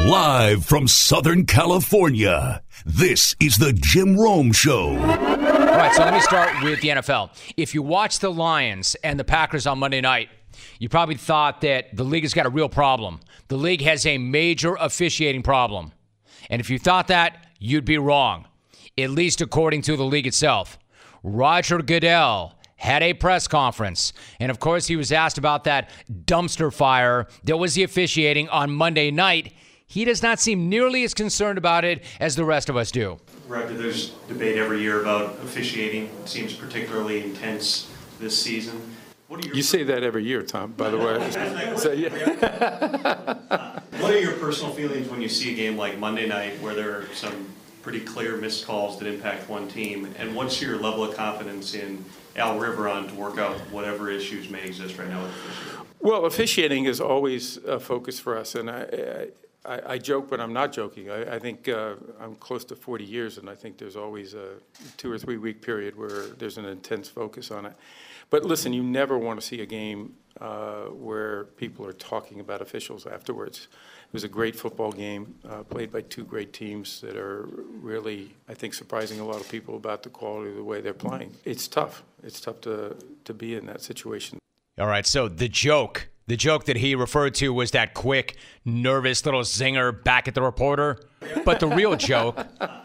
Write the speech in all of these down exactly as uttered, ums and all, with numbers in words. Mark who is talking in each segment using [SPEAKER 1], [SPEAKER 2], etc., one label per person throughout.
[SPEAKER 1] Live from Southern California, this is the Jim Rome Show.
[SPEAKER 2] All right, so let me start with the N F L. If you watch the Lions and the Packers on Monday night, you probably thought that the league has got a real problem. The league has a major officiating problem. And if you thought that, you'd be wrong, at least according to the league itself. Roger Goodell had a press conference, and of course he was asked about that dumpster fire that was the officiating on Monday night. He does not seem nearly as concerned about it as the rest of us do.
[SPEAKER 3] Roger, there's debate every year about officiating. It seems particularly intense this season. What are your
[SPEAKER 4] you say that every year, Tom, by the way. So, yeah.
[SPEAKER 3] uh, what are your personal feelings when you see a game like Monday night where there are some pretty clear missed calls that impact one team? And what's your level of confidence in Al Riveron to work out whatever issues may exist right now with officiating?
[SPEAKER 4] Well, officiating is always a focus for us, and I, I, I joke, but I'm not joking. I, I think uh, I'm close to forty years, and I think there's always a two or three week period where there's an intense focus on it. But listen, you never want to see a game uh, where people are talking about officials afterwards. It was a great football game uh, played by two great teams that are really, I think, surprising a lot of people about the quality of the way they're playing. It's tough. It's tough to, to be in that situation.
[SPEAKER 2] All right, so the joke, the joke that he referred to was that quick, nervous little zinger back at the reporter. But the real joke...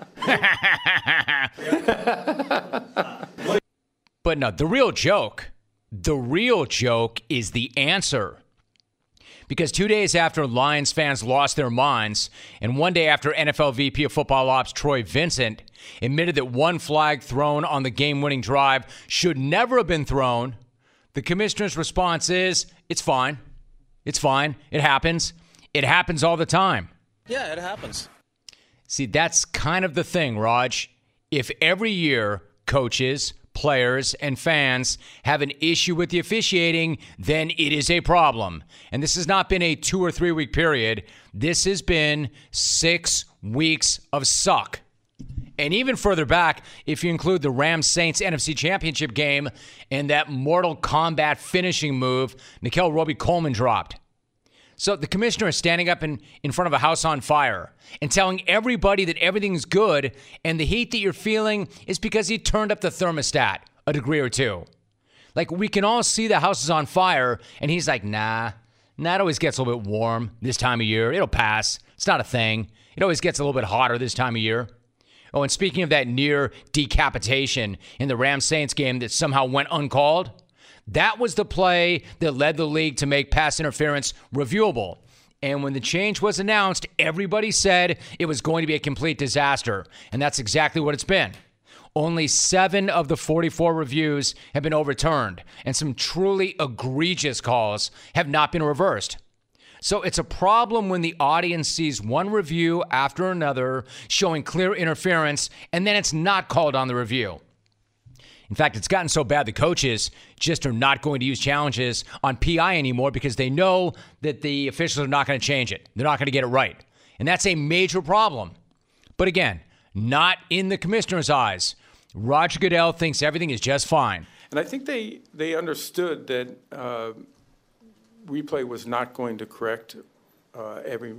[SPEAKER 2] But no, the real joke, the real joke is the answer. Because two days after Lions fans lost their minds, and one day after N F L V P of Football Ops Troy Vincent admitted that one flag thrown on the game-winning drive should never have been thrown, the commissioner's response is, it's fine. It's fine. It happens. It happens all the time.
[SPEAKER 5] Yeah, it happens.
[SPEAKER 2] See, that's kind of the thing, Raj. If every year coaches, players, and fans have an issue with the officiating, then it is a problem. And this has not been a two or three week period. This has been six weeks of suck. And even further back, if you include the Rams-Saints N F C Championship game and that Mortal Kombat finishing move Nickel Roby-Coleman dropped. So the commissioner is standing up in, in front of a house on fire and telling everybody that everything's good, and the heat that you're feeling is because he turned up the thermostat a degree or two. Like, we can all see the house is on fire, and he's like, nah, nah, it always gets a little bit warm this time of year. It'll pass. It's not a thing. It always gets a little bit hotter this time of year. Oh, and speaking of that near decapitation in the Rams-Saints game that somehow went uncalled, that was the play that led the league to make pass interference reviewable. And when the change was announced, everybody said it was going to be a complete disaster. And that's exactly what it's been. Only seven of the forty-four reviews have been overturned, and some truly egregious calls have not been reversed. So it's a problem when the audience sees one review after another showing clear interference, and then it's not called on the review. In fact, it's gotten so bad the coaches just are not going to use challenges on P I anymore because they know that the officials are not going to change it. They're not going to get it right. And that's a major problem. But again, not in the commissioner's eyes. Roger Goodell thinks everything is just fine.
[SPEAKER 4] And I think they, they understood that uh, replay was not going to correct uh, every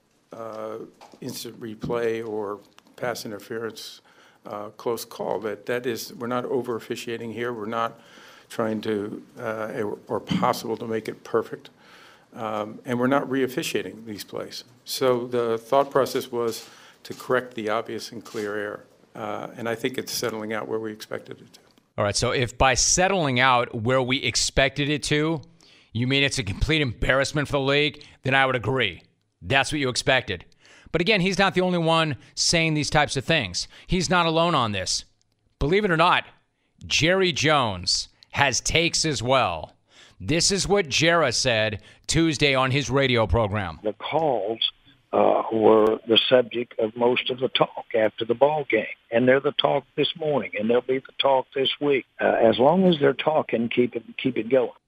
[SPEAKER 4] uh, instant replay or pass interference Uh, close call. That that is, we're not over officiating here. We're not trying to uh, or, or possible to make it perfect, um, and we're not re-officiating these plays. So the thought process was to correct the obvious and clear error, uh, and I think it's settling out where we expected it to.
[SPEAKER 2] All right. So if by settling out where we expected it to, you mean it's a complete embarrassment for the league, then I would agree. That's what you expected. But again, he's not the only one saying these types of things. He's not alone on this. Believe it or not, Jerry Jones has takes as well. This is what Jerry said Tuesday on his radio program.
[SPEAKER 6] The calls uh, were the subject of most of the talk after the ball game. And they're the talk this morning, and they'll be the talk this week. Uh, as long as they're talking, keep it, keep it going.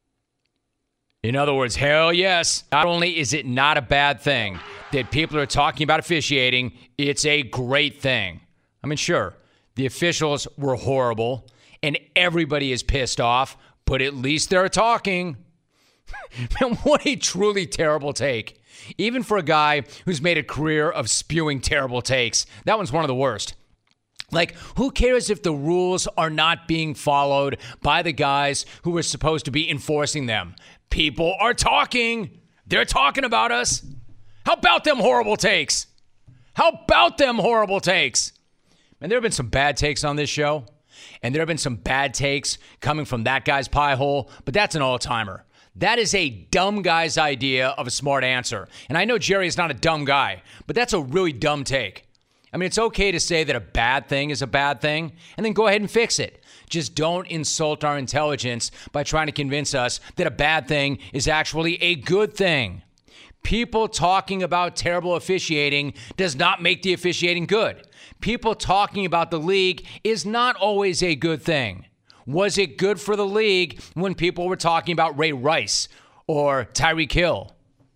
[SPEAKER 2] In other words, hell yes. Not only is it not a bad thing that people are talking about officiating, it's a great thing. I mean, sure, the officials were horrible and everybody is pissed off, but at least they're talking. Man, what a truly terrible take. Even for a guy who's made a career of spewing terrible takes, that one's one of the worst. Like, who cares if the rules are not being followed by the guys who are supposed to be enforcing them? People are talking. They're talking about us. How about them horrible takes? How about them horrible takes? And there have been some bad takes on this show, and there have been some bad takes coming from that guy's pie hole, but that's an all-timer. That is a dumb guy's idea of a smart answer. And I know Jerry is not a dumb guy, but that's a really dumb take. I mean, it's okay to say that a bad thing is a bad thing, and then go ahead and fix it. Just don't insult our intelligence by trying to convince us that a bad thing is actually a good thing. People talking about terrible officiating does not make the officiating good. People talking about the league is not always a good thing. Was it good for the league when people were talking about Ray Rice or Tyreek Hill?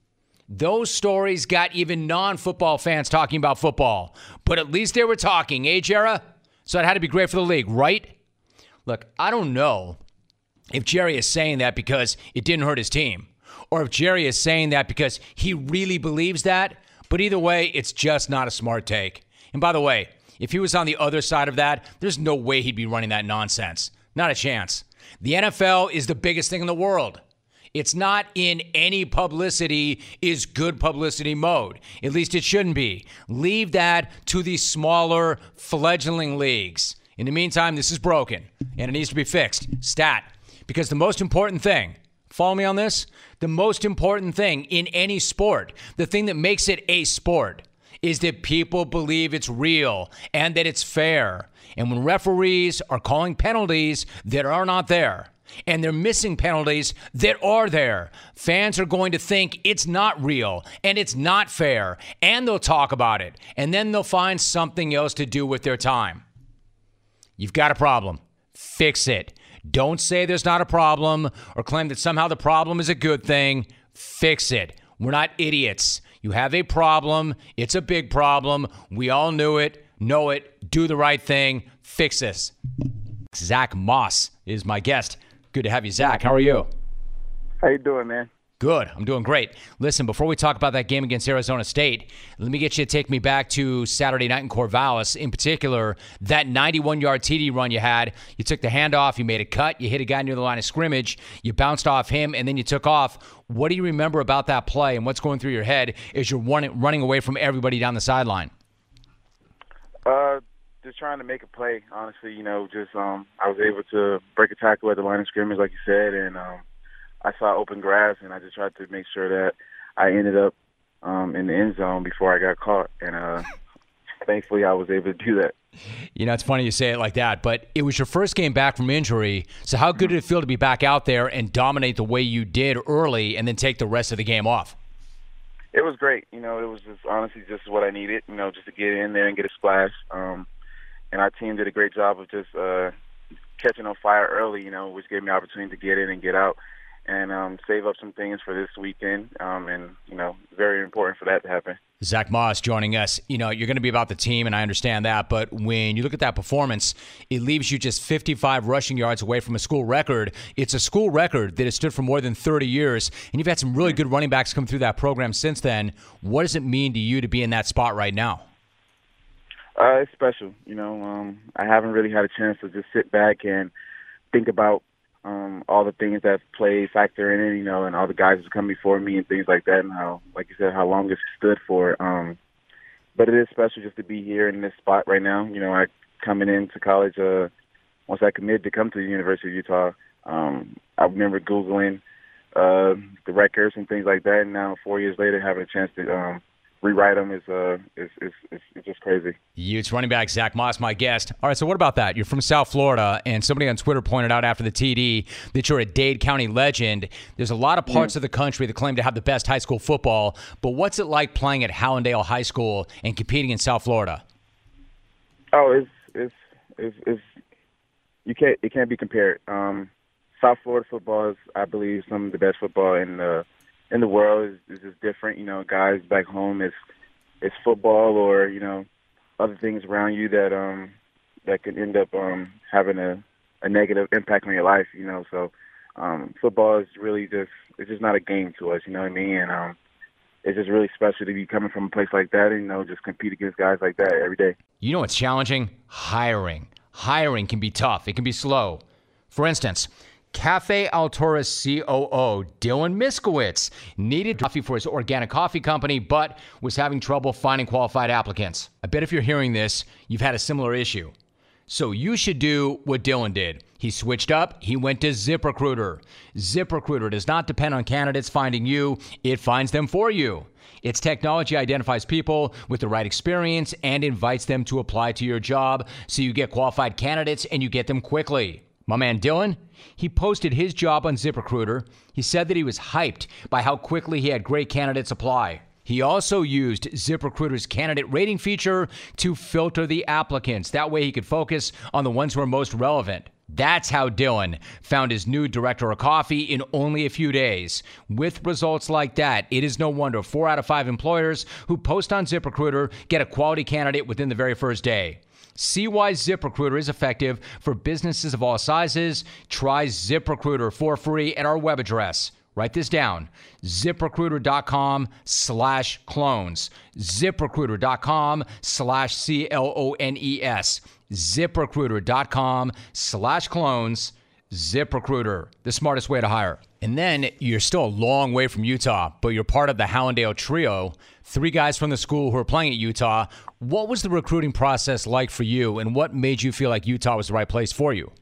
[SPEAKER 2] Those stories got even non-football fans talking about football. But at least they were talking, eh, Jera? So it had to be great for the league, right? Look, I don't know if Jerry is saying that because it didn't hurt his team, or if Jerry is saying that because he really believes that. But either way, it's just not a smart take. And by the way, if he was on the other side of that, there's no way he'd be running that nonsense. Not a chance. The N F L is the biggest thing in the world. It's not in any publicity is good publicity mode. At least it shouldn't be. Leave that to the smaller fledgling leagues. In the meantime, this is broken, and it needs to be fixed. Stat. Because the most important thing, follow me on this, the most important thing in any sport, the thing that makes it a sport, is that people believe it's real and that it's fair. And when referees are calling penalties that are not there, and they're missing penalties that are there, fans are going to think it's not real and it's not fair, and they'll talk about it, and then they'll find something else to do with their time. You've got a problem. Fix it. Don't say there's not a problem or claim that somehow the problem is a good thing. Fix it. We're not idiots. You have a problem. It's a big problem. We all knew it, know it, do the right thing. Fix this. Zach Moss is my guest. Good to have you, Zach. How are you?
[SPEAKER 5] How you doing, man?
[SPEAKER 2] Good. I'm doing great. Listen, before we talk about that game against Arizona State, let me get you to take me back to Saturday night in Corvallis. In particular, that ninety-one-yard T D run you had. You took the handoff, you made a cut, you hit a guy near the line of scrimmage, you bounced off him, and then you took off. What do you remember about that play, and what's going through your head as you're running, running away from everybody down the sideline?
[SPEAKER 5] Uh, just trying to make a play, honestly. You know, just um, I was able to break a tackle at the line of scrimmage, like you said, and um, I saw open grass, and I just tried to make sure that I ended up um, in the end zone before I got caught. And uh, thankfully, I was able to do that.
[SPEAKER 2] You know, it's funny you say it like that, but it was your first game back from injury. So how good did it feel to be back out there and dominate the way you did early and then take the rest of the game off?
[SPEAKER 5] It was great. You know, it was just honestly just what I needed, you know, just to get in there and get a splash. Um, and our team did a great job of just uh, catching on fire early, you know, which gave me opportunity to get in and get out and um, save up some things for this weekend. Um, and, you know, very important for that to happen.
[SPEAKER 2] Zach Moss joining us. You know, you're going to be about the team, and I understand that, but when you look at that performance, it leaves you just fifty-five rushing yards away from a school record. It's a school record that has stood for more than thirty years, and you've had some really good running backs come through that program since then. What does it mean to you to be in that spot right now?
[SPEAKER 5] Uh, it's special. You know, um, I haven't really had a chance to just sit back and think about Um, all the things that play factor in it, you know, and all the guys who come before me and things like that, and how, like you said, how long it's stood for. Um, but it is special just to be here in this spot right now. You know, I coming into college, uh, once I committed to come to the University of Utah, um, I remember Googling uh, the records and things like that, and now four years later having a chance to um, rewrite them is, uh, is, is, is, is just crazy.
[SPEAKER 2] Utes running back Zach Moss, my guest. All right, so what about that? You're from South Florida, and somebody on Twitter pointed out after the T D that you're a Dade County legend. There's a lot of parts mm. of the country that claim to have the best high school football, but what's it like playing at Hallandale High School and competing in South Florida?
[SPEAKER 5] Oh, it's it's it's, it's you can't it can't be compared. Um, South Florida football is, I believe, some of the best football in the in the world. Is, is just different. You know, guys back home is it's football or you know other things around you that um that can end up um having a, a negative impact on your life. You know, so um, football is really just it's just not a game to us. You know what I mean? And um, it's just really special to be coming from a place like that and, you know, just compete against guys like that every day.
[SPEAKER 2] You know what's challenging? Hiring. Hiring can be tough. It can be slow. For instance, Cafe Alturas C O O Dylan Miskowitz needed coffee for his organic coffee company, but was having trouble finding qualified applicants. I bet if you're hearing this, you've had a similar issue. So you should do what Dylan did. He switched up. He went to ZipRecruiter. ZipRecruiter does not depend on candidates finding you. It finds them for you. Its technology identifies people with the right experience and invites them to apply to your job so you get qualified candidates and you get them quickly. My man Dylan, he posted his job on ZipRecruiter. He said that he was hyped by how quickly he had great candidates apply. He also used ZipRecruiter's candidate rating feature to filter the applicants. That way he could focus on the ones who are most relevant. That's how Dylan found his new director of coffee in only a few days. With results like that, it is no wonder four out of five employers who post on ZipRecruiter get a quality candidate within the very first day. See why ZipRecruiter is effective for businesses of all sizes. Try ZipRecruiter for free at our web address. Write this down, ZipRecruiter.com slash clones, ZipRecruiter.com slash C L O N E S, ZipRecruiter.com slash clones, ZipRecruiter, the smartest way to hire. And then you're still a long way from Utah, but you're part of the Hallandale Trio, three guys from the school who are playing at Utah. What was the recruiting process like for you, and what made you feel like Utah was the right place for you?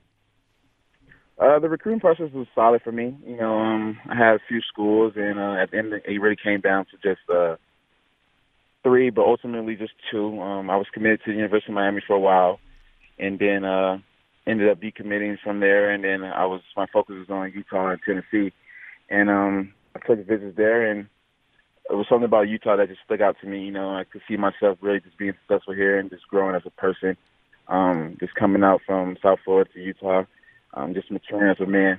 [SPEAKER 5] Uh, the recruiting process was solid for me. You know, um, I had a few schools, and uh, at the end, it really came down to just uh, three, but ultimately just two. Um, I was committed to the University of Miami for a while, and then uh, ended up decommitting from there. And then I was my focus was on Utah and Tennessee, and um, I took visits there, and it was something about Utah that just stuck out to me. You know, I could see myself really just being successful here and just growing as a person. Um, just coming out from South Florida to Utah. Um, just maturing as a man.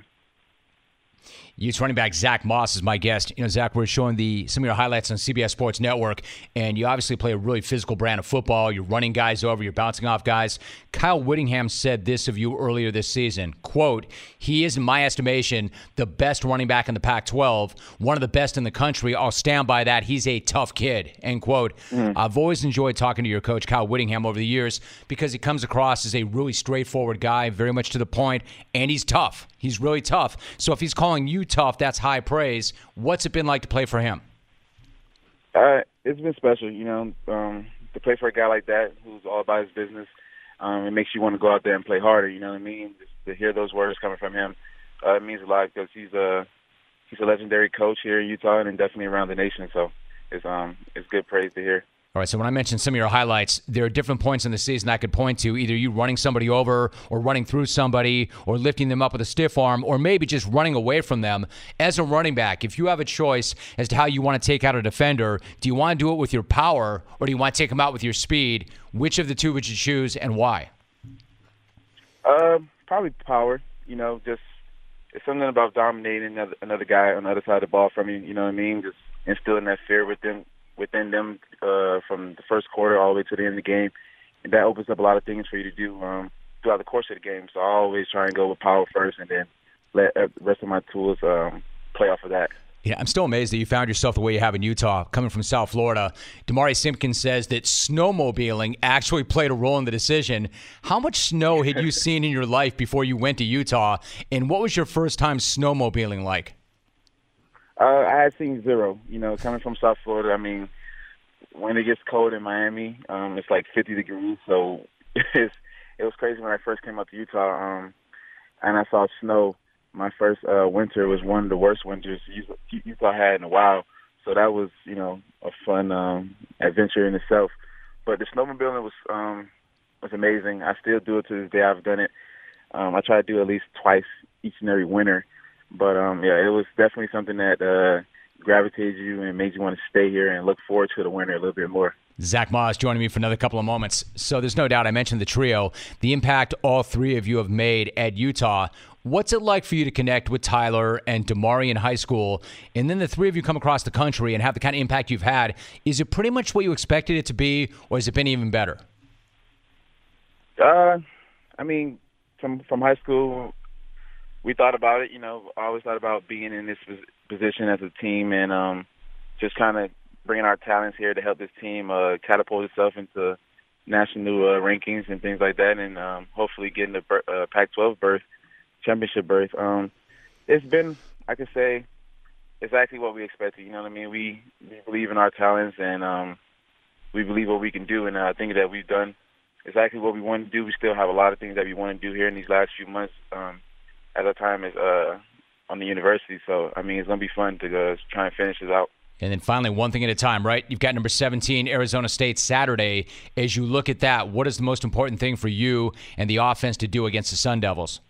[SPEAKER 2] Utes running back Zach Moss is my guest. You know, Zach, we're showing the some of your highlights on C B S Sports Network, and you obviously play a really physical brand of football. You're running guys over, you're bouncing off guys. Kyle Whittingham said this of you earlier this season, quote, "He is, in my estimation, the best running back in the Pac twelve, one of the best in the country. I'll stand by that. He's a tough kid," end quote. Mm. I've always enjoyed talking to your coach, Kyle Whittingham, over the years because he comes across as a really straightforward guy, very much to the point, and he's tough. He's really tough. So if he's calling you tough, that's high praise. What's it been like to play for him?
[SPEAKER 5] Uh, it's been special, you know, um, to play for a guy like that who's all about his business. Um, it makes you want to go out there and play harder, you know what I mean? Just to hear those words coming from him, uh, it means a lot because he's a, he's a legendary coach here in Utah and definitely around the nation. So it's, um, it's good praise to hear.
[SPEAKER 2] All right, so when I mentioned some of your highlights, there are different points in the season I could point to, either you running somebody over or running through somebody or lifting them up with a stiff arm or maybe just running away from them. As a running back, if you have a choice as to how you want to take out a defender, do you want to do it with your power or do you want to take them out with your speed? Which of the two would you choose and why?
[SPEAKER 5] Uh, probably power. You know, just it's something about dominating another, another guy on the other side of the ball from you, you know what I mean? Just instilling that fear within within them uh, from the first quarter all the way to the end of the game. And that opens up a lot of things for you to do um, throughout the course of the game. So I always try and go with power first and then let the rest of my tools um, play off of that.
[SPEAKER 2] Yeah, I'm still amazed that you found yourself the way you have in Utah, coming from South Florida. Damari Simpkins says that snowmobiling actually played a role in the decision. How much snow had you seen in your life before you went to Utah, and what was your first time snowmobiling like?
[SPEAKER 5] Uh, I had seen zero. You know, coming from South Florida, I mean, when it gets cold in Miami, um, it's like fifty degrees. So it's, it was crazy when I first came out to Utah, um, and I saw snow. My first uh, winter was one of the worst winters Utah had in a while. So that was, you know, a fun um, adventure in itself. But the snowmobiling was um, was amazing. I still do it to this day. I've done it. Um, I try to do it at least twice each and every winter. But, um, yeah, it was definitely something that uh, gravitated you and made you want to stay here and look forward to the winter a little bit more.
[SPEAKER 2] Zach Moss joining me for another couple of moments. So there's no doubt, I mentioned the trio, the impact all three of you have made at Utah. What's it like for you to connect with Tyler and Damari in high school, and then the three of you come across the country and have the kind of impact you've had? Is it pretty much what you expected it to be, or has it been even better?
[SPEAKER 5] Uh, I mean, from from high school, we thought about it. You know, I always thought about being in this position as a team and um, just kind of bringing our talents here to help this team uh, catapult itself into national uh, rankings and things like that, and um, hopefully getting the uh, Pac twelve berth, championship berth. Um, it's been, I could say, exactly what we expected. You know what I mean? We, we believe in our talents, and um, we believe what we can do, and uh, I think that we've done exactly what we want to do. We still have a lot of things that we want to do here in these last few months um, as our time is uh, on the university. So, I mean, it's going to be fun to uh, try and finish this out.
[SPEAKER 2] And then finally, one thing at a time, right? You've got number seventeen, Arizona State, Saturday. As you look at that, what is the most important thing for you and the offense to do against the Sun Devils?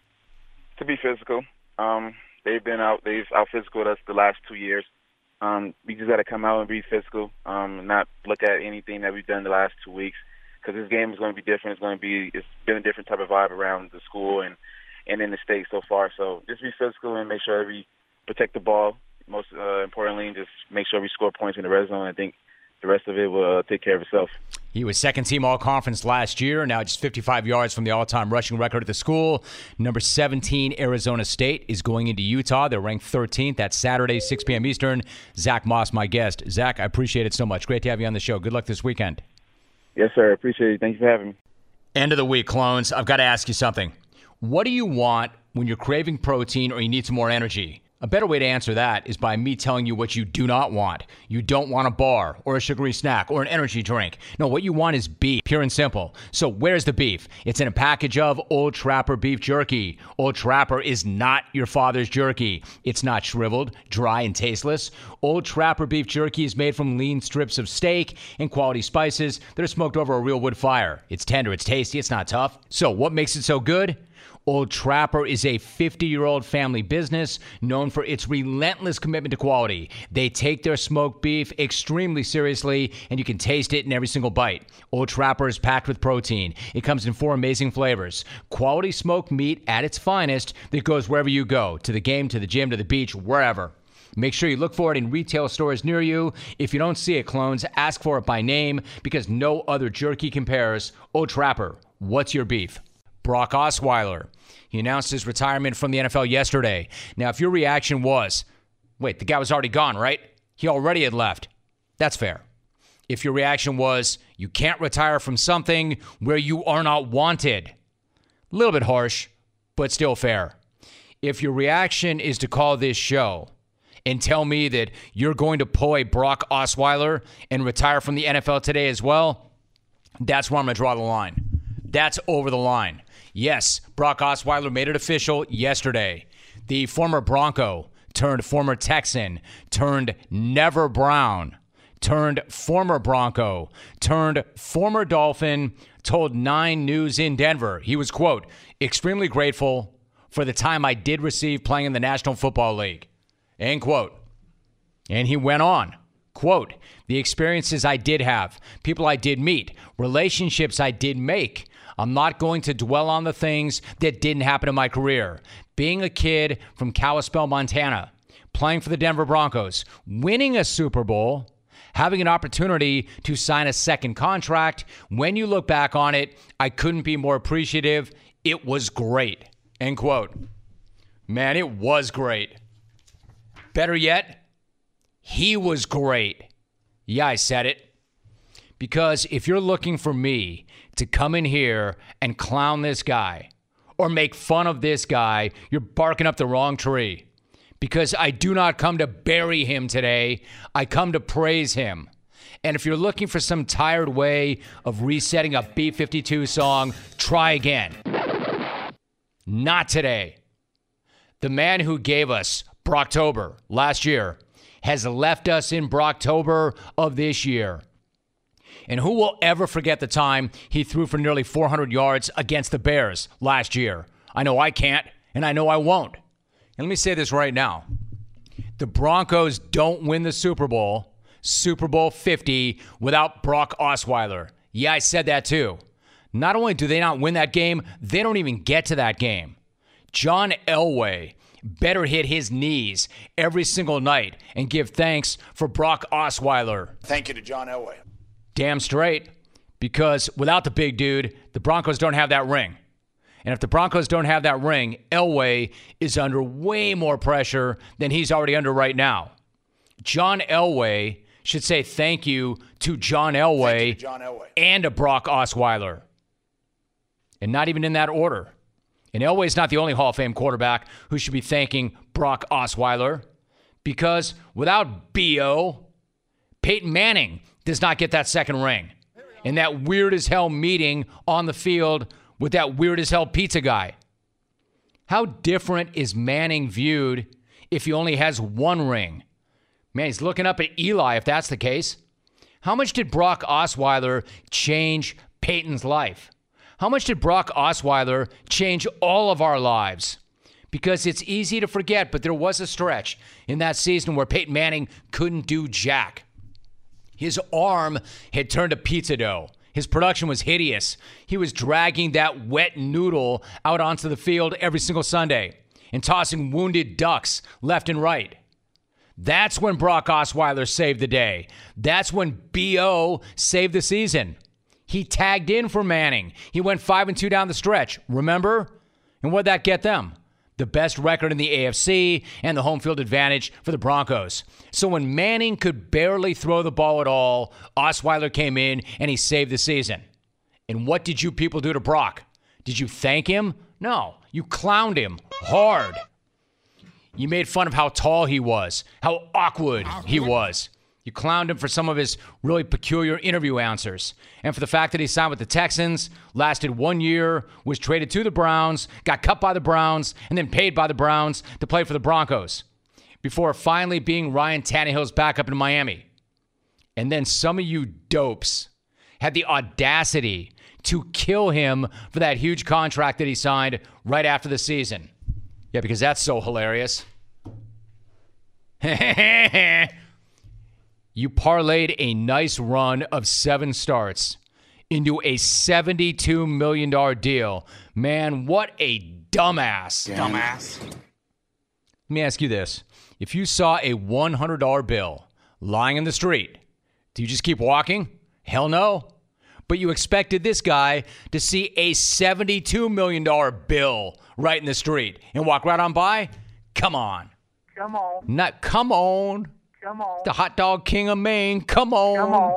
[SPEAKER 5] To be physical. Um, they've been out, they've out physicaled us the last two years. Um, we just got to come out and be physical, um, and not look at anything that we've done the last two weeks. Because this game is going to be different. It's going to be, it's been a different type of vibe around the school and, and in the state so far. So just be physical and make sure we protect the ball. Most uh, importantly, just make sure we score points in the red zone. I think the rest of it will uh, take care of itself.
[SPEAKER 2] He was second-team All-Conference last year, now just fifty-five yards from the all-time rushing record at the school. Number seventeen, Arizona State, is going into Utah. They're ranked thirteenth. That's Saturday, six p.m. Eastern. Zach Moss, my guest. Zach, I appreciate it so much. Great to have you on the show. Good luck this weekend.
[SPEAKER 5] Yes, sir. Appreciate it. Thank you for having me.
[SPEAKER 2] End of the week, clones. I've got to ask you something. What do you want when you're craving protein or you need some more energy? A better way to answer that is by me telling you what you do not want. You don't want a bar or a sugary snack or an energy drink. No, what you want is beef, pure and simple. So where's the beef? It's in a package of Old Trapper beef jerky. Old Trapper is not your father's jerky. It's not shriveled, dry, and tasteless. Old Trapper beef jerky is made from lean strips of steak and quality spices that are smoked over a real wood fire. It's tender, it's tasty, it's not tough. So what makes it so good? Old Trapper is a fifty-year-old family business known for its relentless commitment to quality. They take their smoked beef extremely seriously, and you can taste it in every single bite. Old Trapper is packed with protein. It comes in four amazing flavors. Quality smoked meat at its finest that goes wherever you go, to the game, to the gym, to the beach, wherever. Make sure you look for it in retail stores near you. If you don't see it, clones, ask for it by name because no other jerky compares. Old Trapper, what's your beef? Brock Osweiler. He announced his retirement from the N F L yesterday. Now, if your reaction was, wait, the guy was already gone, right? He already had left. That's fair. If your reaction was, you can't retire from something where you are not wanted. A little bit harsh, but still fair. If your reaction is to call this show and tell me that you're going to pull a Brock Osweiler and retire from the N F L today as well, that's where I'm going to draw the line. That's over the line. Yes, Brock Osweiler made it official yesterday. The former Bronco turned former Texan, turned Never Brown, turned former Bronco, turned former Dolphin, told Nine News in Denver he was, quote, extremely grateful for the time I did receive playing in the National Football League, end quote. And he went on, quote, the experiences I did have, people I did meet, relationships I did make, I'm not going to dwell on the things that didn't happen in my career. Being a kid from Kalispell, Montana, playing for the Denver Broncos, winning a Super Bowl, having an opportunity to sign a second contract. When you look back on it, I couldn't be more appreciative. It was great, end quote. Man, it was great. Better yet, he was great. Yeah, I said it. Because if you're looking for me to come in here and clown this guy or make fun of this guy, you're barking up the wrong tree. Because I do not come to bury him today. I come to praise him. And if you're looking for some tired way of resetting a B fifty-two song, try again. Not today. The man who gave us Brocktober last year has left us in Brocktober of this year. And who will ever forget the time he threw for nearly four hundred yards against the Bears last year? I know I can't, and I know I won't. And let me say this right now. The Broncos don't win the Super Bowl, Super Bowl fifty, without Brock Osweiler. Yeah, I said that too. Not only do they not win that game, they don't even get to that game. John Elway better hit his knees every single night and give thanks for Brock Osweiler.
[SPEAKER 7] Thank you to John Elway.
[SPEAKER 2] Damn straight, because without the big dude, the Broncos don't have that ring. And if the Broncos don't have that ring, Elway is under way more pressure than he's already under right now. John Elway should say thank you to John Elway,
[SPEAKER 7] you to John Elway.
[SPEAKER 2] and to Brock Osweiler. And not even in that order. And Elway's not the only Hall of Fame quarterback who should be thanking Brock Osweiler, because without B O, Peyton Manning does not get that second ring. And that weird as hell meeting on the field with that weird as hell pizza guy. How different is Manning viewed if he only has one ring? Man, he's looking up at Eli if that's the case. How much did Brock Osweiler change Peyton's life? How much did Brock Osweiler change all of our lives? Because it's easy to forget, but there was a stretch in that season where Peyton Manning couldn't do jack. His arm had turned to pizza dough. His production was hideous. He was dragging that wet noodle out onto the field every single Sunday and tossing wounded ducks left and right. That's when Brock Osweiler saved the day. That's when B O saved the season. He tagged in for Manning. He went five and two down the stretch. Remember? And what'd that get them? The best record in the A F C and the home field advantage for the Broncos. So when Manning could barely throw the ball at all, Osweiler came in and he saved the season. And what did you people do to Brock? Did you thank him? No. You clowned him hard. You made fun of how tall he was, how awkward he was. You clowned him for some of his really peculiar interview answers. And for the fact that he signed with the Texans, lasted one year, was traded to the Browns, got cut by the Browns, and then paid by the Browns to play for the Broncos, before finally being Ryan Tannehill's backup in Miami. And then some of you dopes had the audacity to kill him for that huge contract that he signed right after the season. Yeah, because that's so hilarious. You parlayed a nice run of seven starts into a seventy-two million dollars deal. Man, what a dumbass.
[SPEAKER 7] Damn. Dumbass.
[SPEAKER 2] Let me ask you this. If you saw a one hundred dollar bill lying in the street, do you just keep walking? Hell no. But you expected this guy to see a seventy-two million dollars bill right in the street and walk right on by? Come on.
[SPEAKER 8] Come on.
[SPEAKER 2] Not come on.
[SPEAKER 8] Come on.
[SPEAKER 2] The hot dog king of Maine. Come on.
[SPEAKER 8] Come on.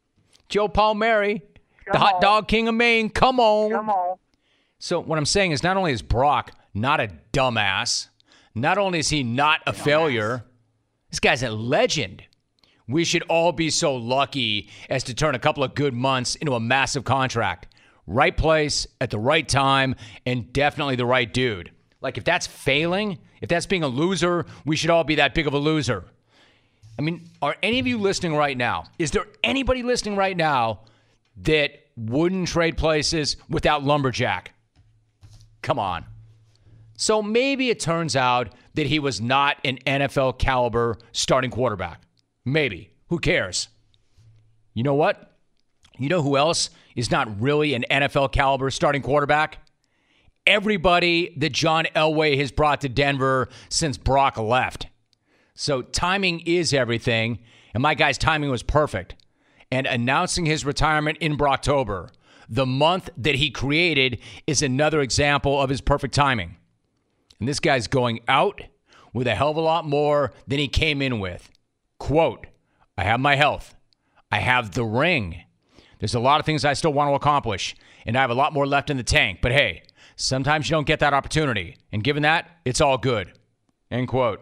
[SPEAKER 2] Joe Palmieri.
[SPEAKER 8] Come
[SPEAKER 2] the hot
[SPEAKER 8] on.
[SPEAKER 2] dog king of Maine. Come on.
[SPEAKER 8] Come on.
[SPEAKER 2] So what I'm saying is not only is Brock not a dumbass, not only is he not a failure, this guy's a legend. We should all be so lucky as to turn a couple of good months into a massive contract. Right place at the right time, and definitely the right dude. Like, if that's failing, if that's being a loser, we should all be that big of a loser. I mean, are any of you listening right now? Is there anybody listening right now that wouldn't trade places without Lumberjack? Come on. So maybe it turns out that he was not an N F L caliber starting quarterback. Maybe. Who cares? You know what? You know who else is not really an N F L caliber starting quarterback? Everybody that John Elway has brought to Denver since Brock left. So timing is everything, and my guy's timing was perfect. And announcing his retirement in Brocktober, the month that he created, is another example of his perfect timing. And this guy's going out with a hell of a lot more than he came in with. Quote, I have my health. I have the ring. There's a lot of things I still want to accomplish, and I have a lot more left in the tank. But hey, sometimes you don't get that opportunity. And given that, it's all good. End quote.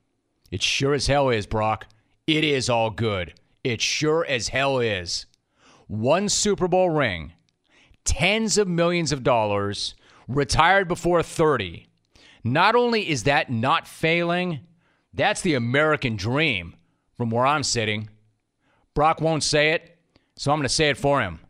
[SPEAKER 2] It sure as hell is, Brock. It is all good. It sure as hell is. One Super Bowl ring, tens of millions of dollars, retired before thirty. Not only is that not failing, that's the American dream from where I'm sitting. Brock won't say it, so I'm going to say it for him.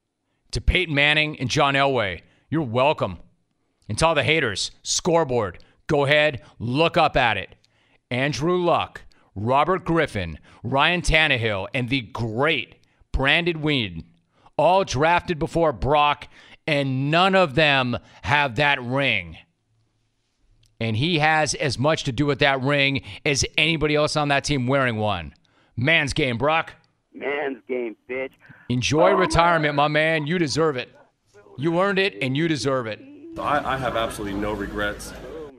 [SPEAKER 2] To Peyton Manning and John Elway, you're welcome. And to all the haters, scoreboard, go ahead, look up at it. Andrew Luck, Robert Griffin, Ryan Tannehill, and the great Brandon Weeden, all drafted before Brock, and none of them have that ring. And he has as much to do with that ring as anybody else on that team wearing one. Man's game, Brock.
[SPEAKER 9] Man's game, bitch.
[SPEAKER 2] Enjoy
[SPEAKER 9] Oh,
[SPEAKER 2] retirement, my man. You deserve it. You earned it, and you deserve it.
[SPEAKER 7] So I, I have absolutely no regrets.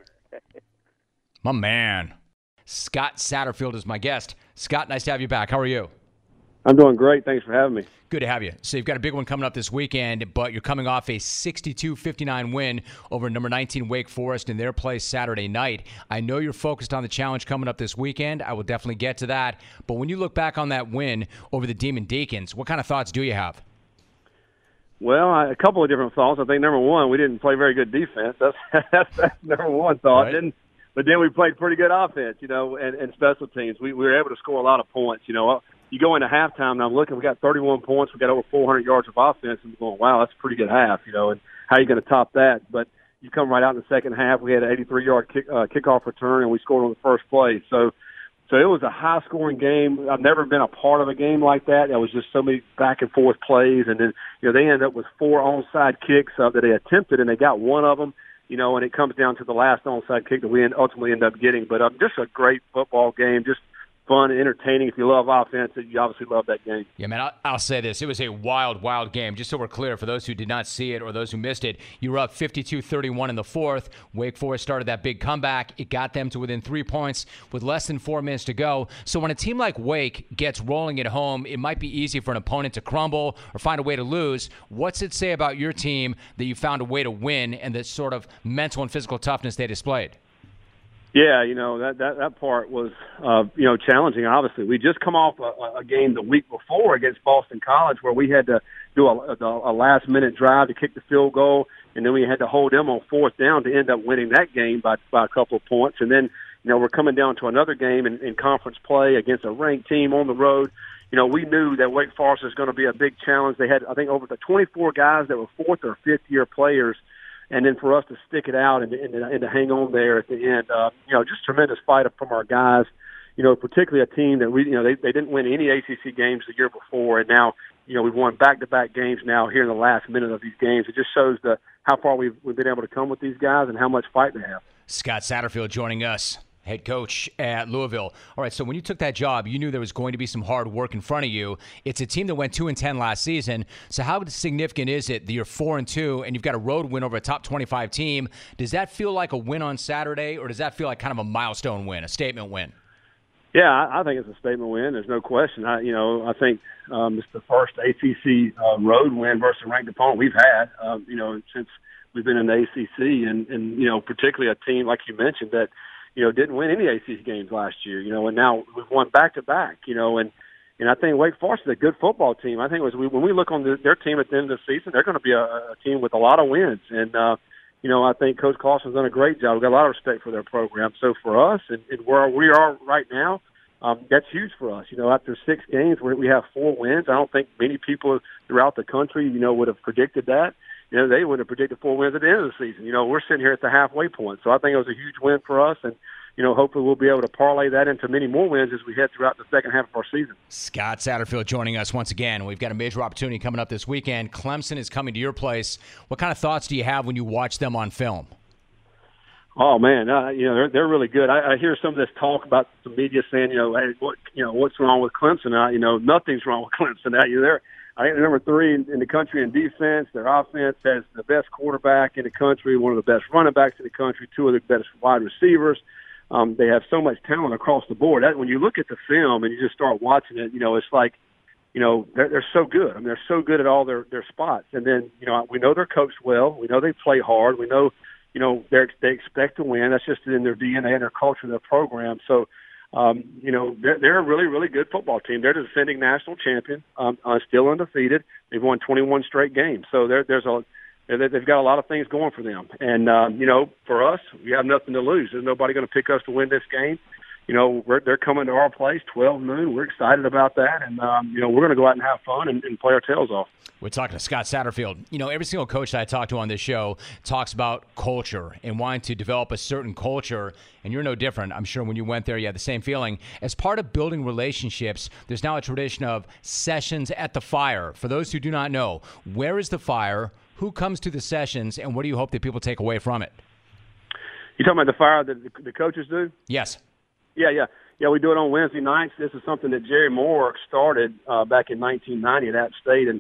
[SPEAKER 2] My man. Scott Satterfield is my guest. Scott, nice to have you back. How are you?
[SPEAKER 8] I'm doing great. Thanks for having me.
[SPEAKER 2] Good to have you. So you've got a big one coming up this weekend, but you're coming off a sixty-two fifty-nine win over number nineteen Wake Forest in their place Saturday night. I know you're focused on the challenge coming up this weekend. I will definitely get to that. But when you look back on that win over the Demon Deacons, what kind of thoughts do you have?
[SPEAKER 8] Well, I, a couple of different thoughts. I think number one, we didn't play very good defense. That's that's, that's number one thought.
[SPEAKER 2] Right.
[SPEAKER 8] Didn't, but then we played pretty good offense, you know, and, and special teams. We, we were able to score a lot of points. You know, you go into halftime, and I'm looking. We got thirty-one points. We got over four hundred yards of offense, and I'm going, wow, that's a pretty good half. You know, and how are you going to top that? But you come right out in the second half. We had an eighty-three yard kick, uh, kickoff return, and we scored on the first play. So. So it was a high-scoring game. I've never been a part of a game like that. There was just so many back-and-forth plays, and then you know they ended up with four onside kicks uh, that they attempted, and they got one of them. You know, and it comes down to the last onside kick that we ultimately end up getting. But um, just a great football game, just fun and entertaining. If you love offense, you obviously love that game.
[SPEAKER 2] Yeah, man, I'll, I'll say this. It was a wild, wild game. Just so we're clear, for those who did not see it or those who missed it, you were up fifty-two thirty-one in the fourth. Wake Forest started that big comeback. It got them to within three points with less than four minutes to go. So when a team like Wake gets rolling at home, it might be easy for an opponent to crumble or find a way to lose. What's it say about your team that you found a way to win and the sort of mental and physical toughness they displayed?
[SPEAKER 8] Yeah, you know, that, that, that part was, uh, you know, challenging, obviously. We just come off a, a game the week before against Boston College where we had to do a, a last-minute drive to kick the field goal, and then we had to hold them on fourth down to end up winning that game by, by a couple of points. And then, you know, we're coming down to another game in, in conference play against a ranked team on the road. You know, we knew that Wake Forest was going to be a big challenge. They had, I think, over the twenty-four guys that were fourth or fifth-year players. And then for us to stick it out and, and, and to hang on there at the end, uh, you know, just tremendous fight from our guys. You know, particularly a team that we, you know, they, they didn't win any A C C games the year before, and now, you know, we've won back-to-back games now here in the last minute of these games. It just shows the how far we've we've been able to come with these guys and how much fight they have.
[SPEAKER 2] Scott Satterfield joining us, head coach at Louisville. All right, so when you took that job, you knew there was going to be some hard work in front of you. It's a team that went two and ten last season. So how significant is it that you're four and two and you've got a road win over a top twenty-five team? Does that feel like a win on Saturday, or does that feel like kind of a milestone win, a statement win?
[SPEAKER 8] Yeah, I, I think it's a statement win. There's no question. I, you know, I think um, it's the first A C C uh, road win versus a ranked opponent we've had. Um, you know, since we've been in the A C C, and and you know, particularly a team like you mentioned that, you know, didn't win any A C C games last year, you know, and now we've won back-to-back, you know, and, and I think Wake Forest is a good football team. I think it was, we, when we look on the, their team at the end of the season, they're going to be a, a team with a lot of wins. And, uh, you know, I think Coach Clawson's done a great job. We've got a lot of respect for their program. So for us and, and where we are right now, um, that's huge for us. You know, after six games, we we have four wins. I don't think many people throughout the country, you know, would have predicted that. You know, they would have predicted four wins at the end of the season. You know, we're sitting here at the halfway point. So I think it was a huge win for us. And, you know, hopefully we'll be able to parlay that into many more wins as we head throughout the second half of our season.
[SPEAKER 2] Scott Satterfield joining us once again. We've got a major opportunity coming up this weekend. Clemson is coming to your place. What kind of thoughts do you have when you watch them on film?
[SPEAKER 8] Oh man, uh, you know they're they're really good. I, I hear some of this talk about the media saying, you know, hey, what you know what's wrong with Clemson? Uh, you know, nothing's wrong with Clemson. Uh, you know, they're I think they're number three in, in the country in defense. Their offense has the best quarterback in the country, one of the best running backs in the country, two of the best wide receivers. Um, they have so much talent across the board. That, when you look at the film and you just start watching it, you know, it's like, you know, they're, they're so good. I mean, they're so good at all their, their spots. And then, you know, we know they're coached well. We know they play hard. We know, you know, they're, they expect to win. That's just in their D N A and their culture, their program. So, um, you know, they're, they're a really, really good football team. They're the defending national champion, um, uh, still undefeated. They've won twenty-one straight games. So there, there's a, they've got a lot of things going for them. And, um, you know, for us, we have nothing to lose. There's nobody going to pick us to win this game. You know, we're, they're coming to our place, twelve noon. We're excited about that. And, um, you know, we're going to go out and have fun and, and play our tails off.
[SPEAKER 2] We're talking to Scott Satterfield. You know, every single coach that I talk to on this show talks about culture and wanting to develop a certain culture, and you're no different. I'm sure when you went there, you had the same feeling. As part of building relationships, there's now a tradition of sessions at the fire. For those who do not know, where is the fire? Who comes to the sessions, and what do you hope that people take away from it?
[SPEAKER 8] You talking about the fire that the, the coaches do?
[SPEAKER 2] Yes.
[SPEAKER 8] Yeah, yeah. Yeah, we do it on Wednesday nights. This is something that Jerry Moore started uh, back in nineteen ninety at App State. And,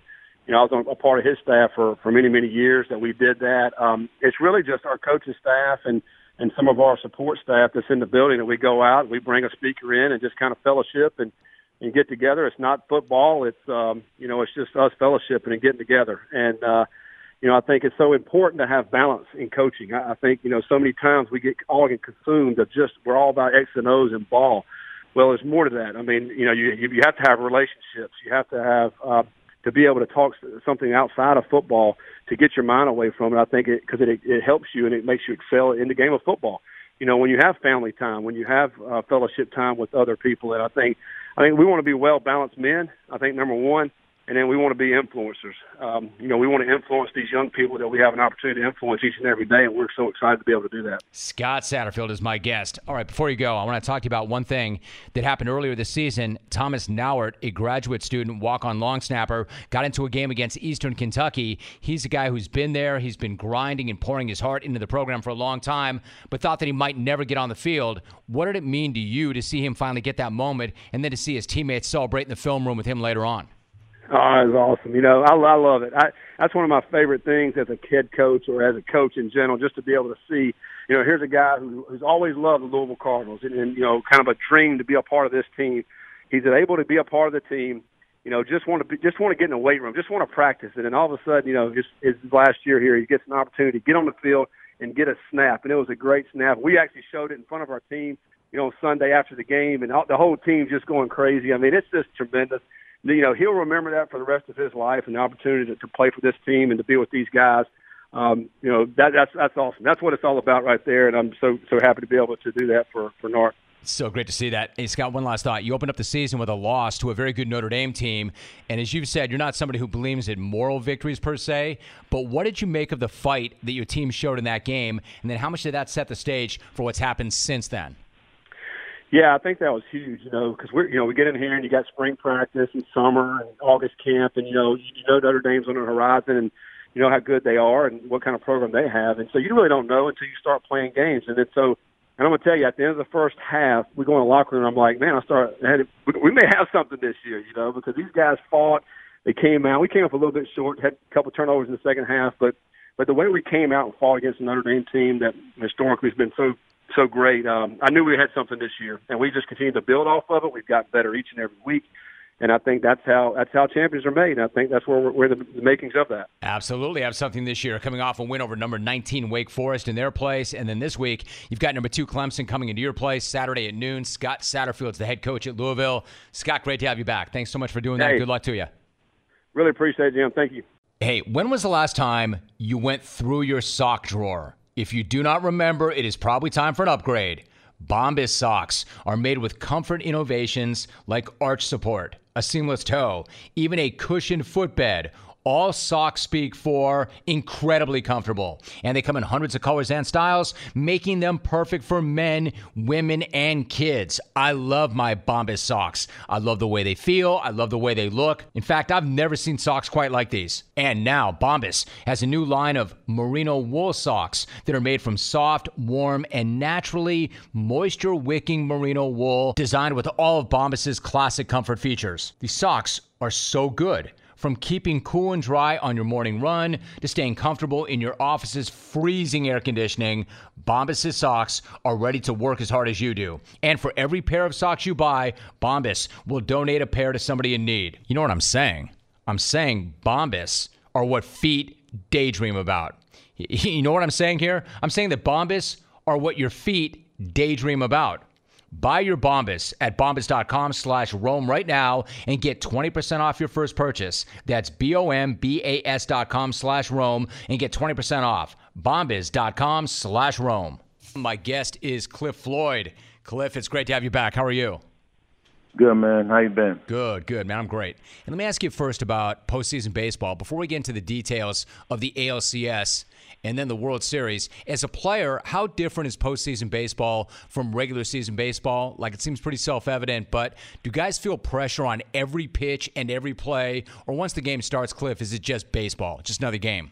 [SPEAKER 8] You know, I was on a part of his staff for, for many, many years that we did that. Um, it's really just our coaching staff and, and some of our support staff that's in the building that we go out, we bring a speaker in and just kind of fellowship and, and get together. It's not football. It's, um, you know, it's just us fellowshipping and getting together. And, uh, you know, I think it's so important to have balance in coaching. I, I think, you know, so many times we get all get consumed of just, we're all about X and O's and ball. Well, there's more to that. I mean, you know, you, you have to have relationships. You have to have, uh, to be able to talk something outside of football to get your mind away from it. I think it, cause it, it helps you and it makes you excel in the game of football. You know, when you have family time, when you have uh, fellowship time with other people, and I think, I think we want to be well-balanced men, I think, number one, and then we want to be influencers. Um, you know, we want to influence these young people that we have an opportunity to influence each and every day, and we're so excited to be able to do that.
[SPEAKER 2] Scott Satterfield is my guest. All right, before you go, I want to talk to you about one thing that happened earlier this season. Thomas Nauert, a graduate student, walk-on long snapper, got into a game against Eastern Kentucky. He's a guy who's been there. He's been grinding and pouring his heart into the program for a long time, but thought that he might never get on the field. What did it mean to you to see him finally get that moment and then to see his teammates celebrate in the film room with him later on?
[SPEAKER 8] Oh, it's awesome. You know, I, I love it. I, that's one of my favorite things as a head coach or as a coach in general, just to be able to see, you know, here's a guy who, who's always loved the Louisville Cardinals and, and, you know, kind of a dream to be a part of this team. He's able to be a part of the team, you know, just want to be, just want to get in the weight room, just want to practice. And then all of a sudden, you know, just his last year here, he gets an opportunity to get on the field and get a snap. And it was a great snap. We actually showed it in front of our team, you know, Sunday after the game, and all, the whole team just going crazy. I mean, it's just tremendous. You know, he'll remember that for the rest of his life and the opportunity to, to play for this team and to be with these guys. Um, you know, that, that's that's awesome. That's what it's all about right there, and I'm so so happy to be able to do that for, for Nart.
[SPEAKER 2] So great to see that. Hey, Scott, one last thought. You opened up the season with a loss to a very good Notre Dame team, and as you've said, you're not somebody who believes in moral victories per se, but what did you make of the fight that your team showed in that game, and then how much did that set the stage for what's happened since then?
[SPEAKER 8] Yeah, I think that was huge, you know, because we're, you know, we get in here and you got spring practice and summer and August camp, and you know, you know Notre Dame's on the horizon, and you know how good they are and what kind of program they have, and so you really don't know until you start playing games, and then so. And I'm gonna tell you, at the end of the first half, we go in the locker room. I'm like, man, I start. I had, we may have something this year, you know, because these guys fought. They came out. We came up a little bit short. Had a couple of turnovers in the second half, but but the way we came out and fought against the Notre Dame team that historically has been so. so great. Um, I knew we had something this year, and we just continue to build off of it. We've gotten better each and every week, and I think that's how that's how champions are made. And I think that's where we're, we're the, the makings of that.
[SPEAKER 2] Absolutely have something this year, coming off a win over number nineteen Wake Forest in their place, and then this week you've got number two Clemson coming into your place Saturday at noon. Scott Satterfield's the head coach at Louisville. Scott, great to have you back. Thanks so much for doing that.
[SPEAKER 8] Hey,
[SPEAKER 2] good luck to you.
[SPEAKER 8] Really appreciate it, Jim. Thank you.
[SPEAKER 2] Hey, when was the last time you went through your sock drawer? If you do not remember, it is probably time for an upgrade. Bombas socks are made with comfort innovations like arch support, a seamless toe, even a cushioned footbed. All socks speak for incredibly comfortable. And they come in hundreds of colors and styles, making them perfect for men, women, and kids. I love my Bombas socks. I love the way they feel. I love the way they look. In fact, I've never seen socks quite like these. And now Bombas has a new line of merino wool socks that are made from soft, warm, and naturally moisture-wicking merino wool, designed with all of Bombas's classic comfort features. These socks are so good. From keeping cool and dry on your morning run to staying comfortable in your office's freezing air conditioning, Bombas' socks are ready to work as hard as you do. And for every pair of socks you buy, Bombas will donate a pair to somebody in need. You know what I'm saying? I'm saying Bombas are what feet daydream about. You know what I'm saying here? I'm saying that Bombas are what your feet daydream about. Buy your Bombas at bombas.com slash Rome right now and get twenty percent off your first purchase. That's B-O-M-B-A-S dot com slash Rome and get twenty percent off. Bombas.com slash Rome. My guest is Cliff Floyd. Cliff, it's great to have you back. How are you?
[SPEAKER 5] Good, man. How you been?
[SPEAKER 2] Good, good, man. I'm great. And let me ask you first about postseason baseball. Before we get into the details of the A L C S and then the World Series, as a player, how different is postseason baseball from regular season baseball? Like, it seems pretty self-evident, but do guys feel pressure on every pitch and every play? Or once the game starts, Cliff, is it just baseball, just another game?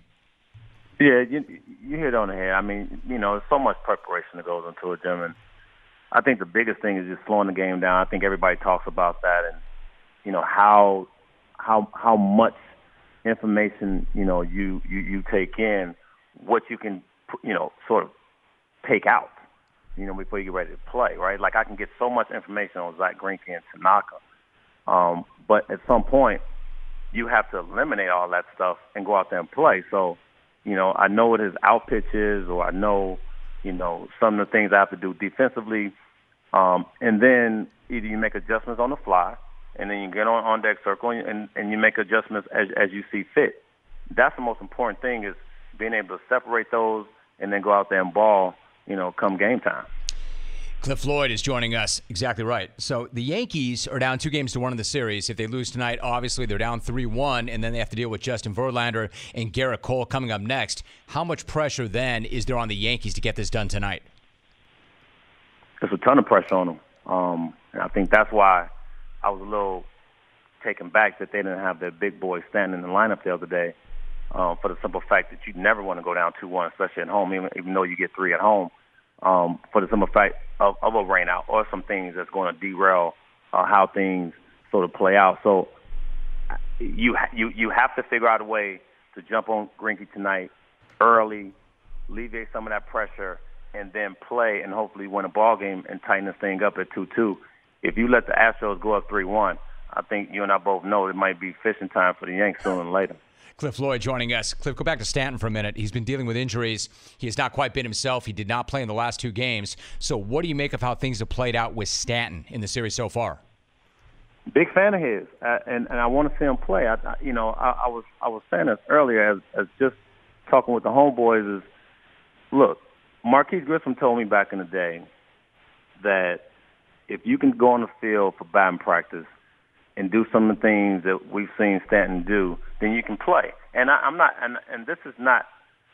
[SPEAKER 5] Yeah, you, you hit it on the head. I mean, you know, there's so much preparation that goes into it, Jim, and I think the biggest thing is just slowing the game down. I think everybody talks about that, and you know how how how much
[SPEAKER 9] information, you know, you, you, you take in, what you can, you know, sort of take out, you know, before you get ready to play, right? Like I can get so much information on Zach Greinke and Tanaka, um, but at some point you have to eliminate all that stuff and go out there and play. So, you know, I know what his out pitch is, or I know, you know, some of the things I have to do defensively, um, and then either you make adjustments on the fly, and then you get on on deck circle and, and you make adjustments as as you see fit. That's the most important thing, is being able to separate those and then go out there and ball, you know, come game time.
[SPEAKER 2] Cliff Floyd is joining us. Exactly right. So the Yankees are down two games to one in the series. If they lose tonight, obviously they're down three one, and then they have to deal with Justin Verlander and Garrett Cole coming up next. How much pressure then is there on the Yankees to get this done tonight?
[SPEAKER 9] There's a ton of pressure on them. Um, and I think that's why I was a little taken back that they didn't have their big boy standing in the lineup the other day. Um, for the simple fact that you never want to go down two one, especially at home, even, even though you get three at home, um, for the simple fact of, of a rain out or some things that's going to derail uh, how things sort of play out. So you, you, you have to figure out a way to jump on Greinke tonight early, alleviate some of that pressure, and then play and hopefully win a ball game and tighten this thing up at two two. If you let the Astros go up three one, I think you and I both know it might be fishing time for the Yanks sooner than later.
[SPEAKER 2] Cliff Floyd joining us. Cliff, go back to Stanton for a minute. He's been dealing with injuries. He has not quite been himself. He did not play in the last two games. So what do you make of how things have played out with Stanton in the series so far?
[SPEAKER 9] Big fan of his, uh, and, and I want to see him play. I, I, you know, I, I was I was saying this earlier as, as just talking with the homeboys is, look, Marquise Grissom told me back in the day that if you can go on the field for batting practice and do some of the things that we've seen Stanton do, then you can play. And I, I'm not, and, and this is not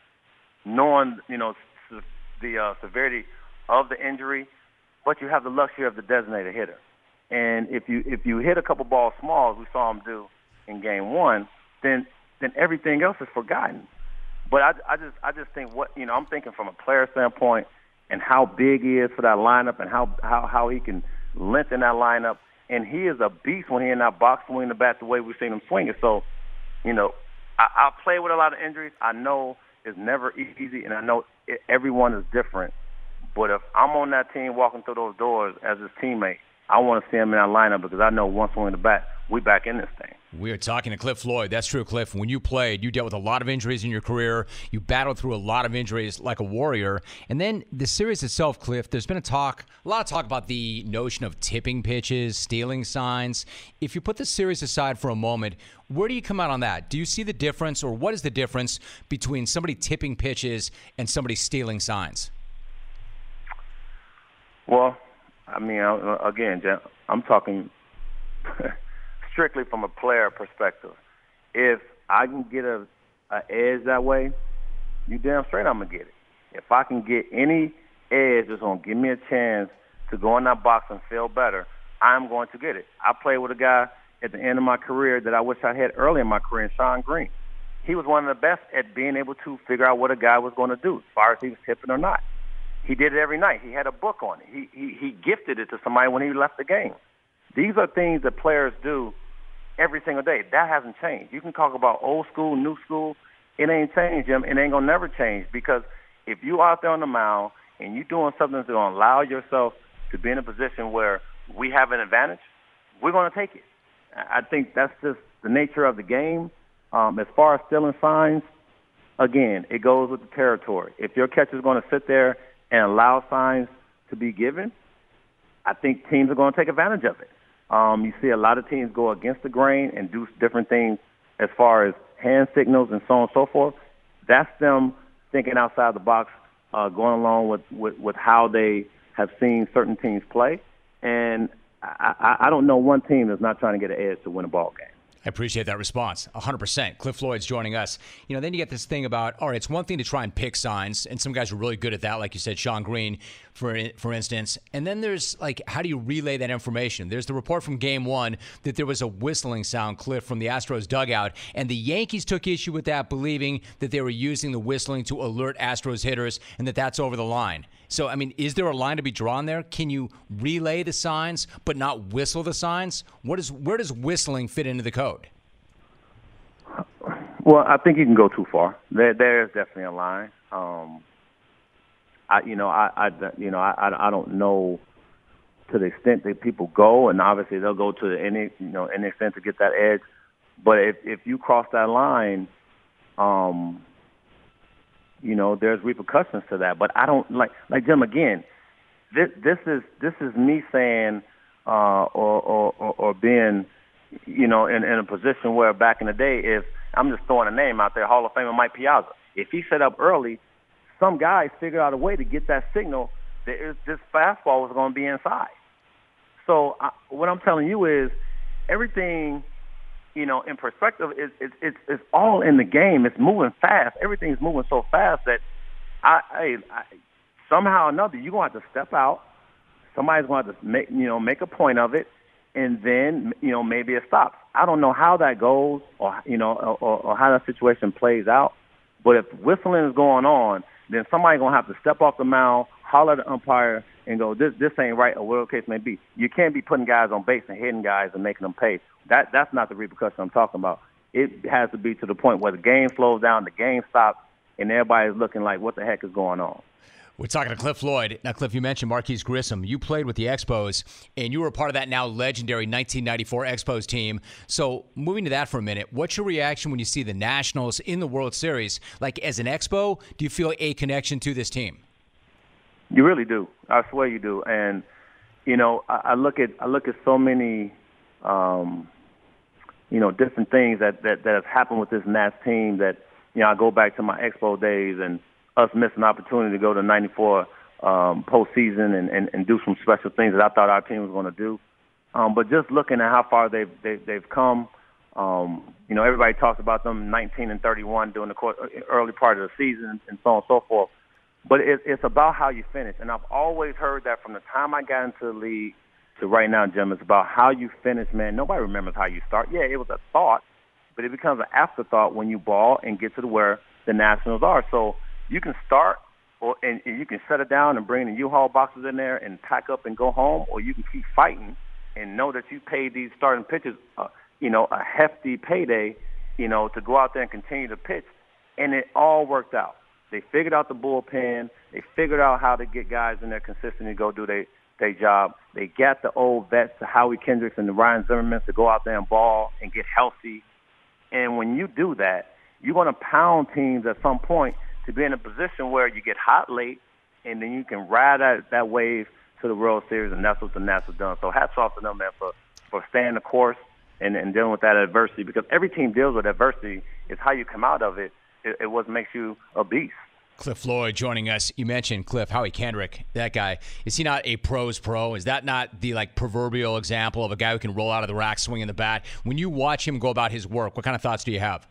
[SPEAKER 9] knowing, you know, the uh, severity of the injury, but you have the luxury of the designated hitter. And if you if you hit a couple balls small, as we saw him do in Game One, then then everything else is forgotten. But I, I just I just think what you know I'm thinking from a player standpoint and how big he is for that lineup and how how, how he can lengthen that lineup. And he is a beast when he's in that box swinging the bat the way we've seen him swing it. So, you know, I, I play with a lot of injuries. I know it's never easy, and I know it, everyone is different. But if I'm on that team walking through those doors as his teammate, I want to see him in that lineup because I know once we're in the bat, we back in this thing.
[SPEAKER 2] We are talking to Cliff Floyd. That's true, Cliff. When you played, you dealt with a lot of injuries in your career. You battled through a lot of injuries like a warrior. And then the series itself, Cliff, there's been a talk, a lot of talk about the notion of tipping pitches, stealing signs. If you put the series aside for a moment, where do you come out on that? Do you see the difference, or what is the difference between somebody tipping pitches and somebody stealing signs?
[SPEAKER 9] Well, I mean, again, I'm talking strictly from a player perspective. If I can get a, a edge that way, you damn straight I'm going to get it. If I can get any edge that's going to give me a chance to go in that box and feel better, I'm going to get it. I played with a guy at the end of my career that I wish I had early in my career, in Shawn Green. He was one of the best at being able to figure out what a guy was going to do, as far as he was tipping or not. He did it every night. He had a book on it. He, he he gifted it to somebody when he left the game. These are things that players do every single day. That hasn't changed. You can talk about old school, new school. It ain't changed, Jim. It ain't going to never change, because if you out there on the mound and you're doing something that's going to allow yourself to be in a position where we have an advantage, we're going to take it. I think that's just the nature of the game. Um, as far as stealing signs, again, it goes with the territory. If your catcher's going to sit there and allow signs to be given, I think teams are going to take advantage of it. Um, you see a lot of teams go against the grain and do different things as far as hand signals and so on and so forth. That's them thinking outside the box, uh, going along with, with, with how they have seen certain teams play. And I, I, I don't know one team that's not trying to get an edge to win a ball game.
[SPEAKER 2] I appreciate that response. one hundred percent. Cliff Floyd's joining us. You know, then you get this thing about, all right, it's one thing to try and pick signs, and some guys are really good at that, like you said, Shawn Green, for for instance. And then there's, like, how do you relay that information? There's the report from Game One that there was a whistling sound, Cliff, from the Astros dugout, and the Yankees took issue with that, believing that they were using the whistling to alert Astros hitters and that that's over the line. So, I mean, is there a line to be drawn there? Can you relay the signs but not whistle the signs? What is, where does whistling fit into the code?
[SPEAKER 9] Well, I think you can go too far. There, there is definitely a line. Um, I, you know, I, I you know, I, I don't know to the extent that people go, and obviously they'll go to any, you know, any extent to get that edge. But if if you cross that line, um, you know, there's repercussions to that. But I don't like, like Jim again. This this is this is me saying, uh, or, or or or being, you know, in, in a position where back in the day, if I'm just throwing a name out there, Hall of Famer Mike Piazza, if he set up early, some guys figured out a way to get that signal that is, this fastball was going to be inside. So I, what I'm telling you is everything, you know, in perspective, is it's it's it's all in the game. It's moving fast. Everything's moving so fast that I, I, I somehow or another you're going to have to step out. Somebody's going to have to make you know make a point of it, and then you know maybe it stops. I don't know how that goes, or you know, or, or how that situation plays out. But if whistling is going on, then somebody's going to have to step off the mound, holler at the umpire, and go, this this ain't right, or whatever the case may be. You can't be putting guys on base and hitting guys and making them pay. That That's not the repercussion I'm talking about. It has to be to the point where the game slows down, the game stops, and everybody's looking like, what the heck is going on?
[SPEAKER 2] We're talking to Cliff Floyd. Now, Cliff, you mentioned Marquise Grissom. You played with the Expos, and you were a part of that now legendary nineteen ninety-four Expos team. So moving to that for a minute, what's your reaction when you see the Nationals in the World Series? Like, as an Expo, do you feel a connection to this team?
[SPEAKER 9] You really do. I swear you do. And, you know, I, I look at I look at so many, um, you know, different things that, that, that have happened with this Nats team that, you know, I go back to my Expo days and us missing an opportunity to go to ninety-four um, postseason and, and, and do some special things that I thought our team was going to do. Um, but just looking at how far they've they've, they've come, um, you know, everybody talks about them nineteen and thirty-one during the course, early part of the season and so on and so forth. But it, it's about how you finish, and I've always heard that from the time I got into the league to right now, Jim. It's about how you finish, man. Nobody remembers how you start. Yeah, it was a thought, but it becomes an afterthought when you ball and get to the where the Nationals are. So you can start, or and, and you can shut it down and bring the U-Haul boxes in there and pack up and go home, or you can keep fighting and know that you paid these starting pitchers, uh, you know, a hefty payday, you know, to go out there and continue to pitch, and it all worked out. They figured out the bullpen. They figured out how to get guys in there consistently to go do their their job. They got the old vets, the Howie Kendricks and the Ryan Zimmermans, to go out there and ball and get healthy. And when you do that, you're going to pound teams at some point to be in a position where you get hot late, and then you can ride that, that wave to the World Series, and that's what the Nats have done. So hats off to them, man, for, for staying the course and, and dealing with that adversity, because every team deals with adversity. It's how you come out of it. It, it what makes you a beast.
[SPEAKER 2] Cliff Floyd joining us. You mentioned Cliff, Howie Kendrick, that guy. Is he not a pro's pro? Is that not the like proverbial example of a guy who can roll out of the rack, swinging the bat? When you watch him go about his work, what kind of thoughts do you have?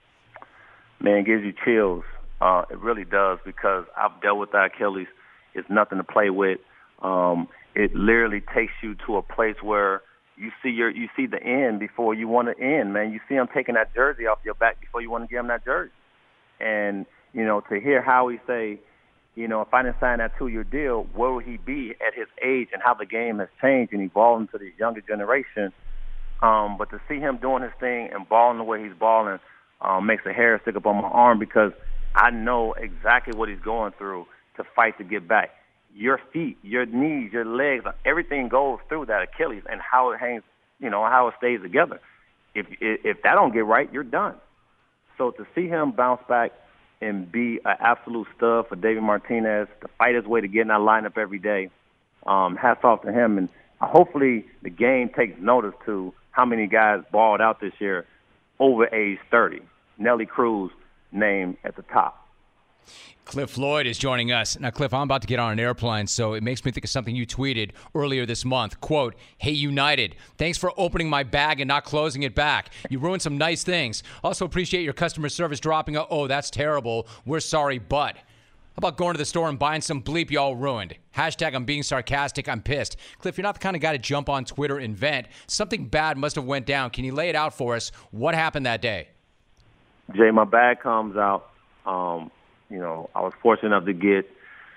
[SPEAKER 9] Man, it gives you chills. Uh, it really does, because I've dealt with that Achilles. It's nothing to play with. Um, it literally takes you to a place where you see your you see the end before you want to end, man. You see him taking that jersey off your back before you want to give him that jersey. And, you know, to hear Howie say, you know, if I didn't sign that two-year deal, where would he be at his age and how the game has changed and evolved into the younger generation. Um, but to see him doing his thing and balling the way he's balling um, makes a hair stick up on my arm, because I know exactly what he's going through to fight to get back. Your feet, your knees, your legs, everything goes through that Achilles and how it hangs, you know, how it stays together. If if that don't get right, you're done. So to see him bounce back and be an absolute stud for David Martinez, to fight his way to get in that lineup every day, um, hats off to him. And hopefully the game takes notice to how many guys balled out this year over age thirty. Nelly Cruz name at the top.
[SPEAKER 2] Cliff Floyd is joining us. Now, Cliff, I'm about to get on an airplane, so it makes me think of something you tweeted earlier this month. Quote, "Hey, United, thanks for opening my bag and not closing it back. You ruined some nice things. Also appreciate your customer service dropping a, oh, that's terrible. We're sorry, but." How about going to the store and buying some bleep y'all ruined? Hashtag I'm being sarcastic, I'm pissed. Cliff, you're not the kind of guy to jump on Twitter and vent. Something bad must have went down. Can you lay it out for us? What happened that day?
[SPEAKER 9] Jay, my bag comes out. Um, you know, I was fortunate enough to get,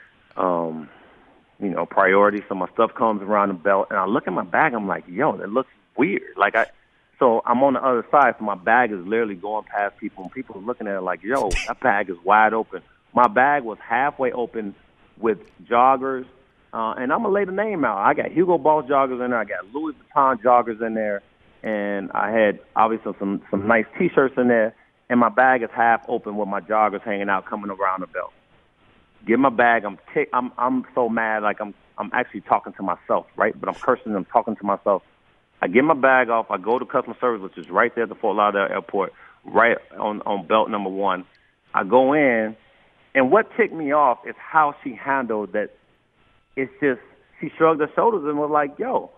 [SPEAKER 9] um, you know, priority. So my stuff comes around the belt, and I look at my bag. I'm like, yo, that looks weird. Like I, So I'm on the other side, so my bag is literally going past people, and people are looking at it like, yo, that bag is wide open. My bag was halfway open with joggers, uh, and I'm going to lay the name out. I got Hugo Boss joggers in there. I got Louis Vuitton joggers in there, and I had, obviously, some, some nice T-shirts in there, and my bag is half open with my joggers hanging out coming around the belt. Get my bag. I'm tick, I'm I'm so mad, like I'm I'm actually talking to myself, right? But I'm cursing. I'm talking to myself. I get my bag off. I go to customer service, which is right there at the Fort Lauderdale Airport, right on, on belt number one. I go in, and what ticked me off is how she handled that. It's just, she shrugged her shoulders and was like, yo,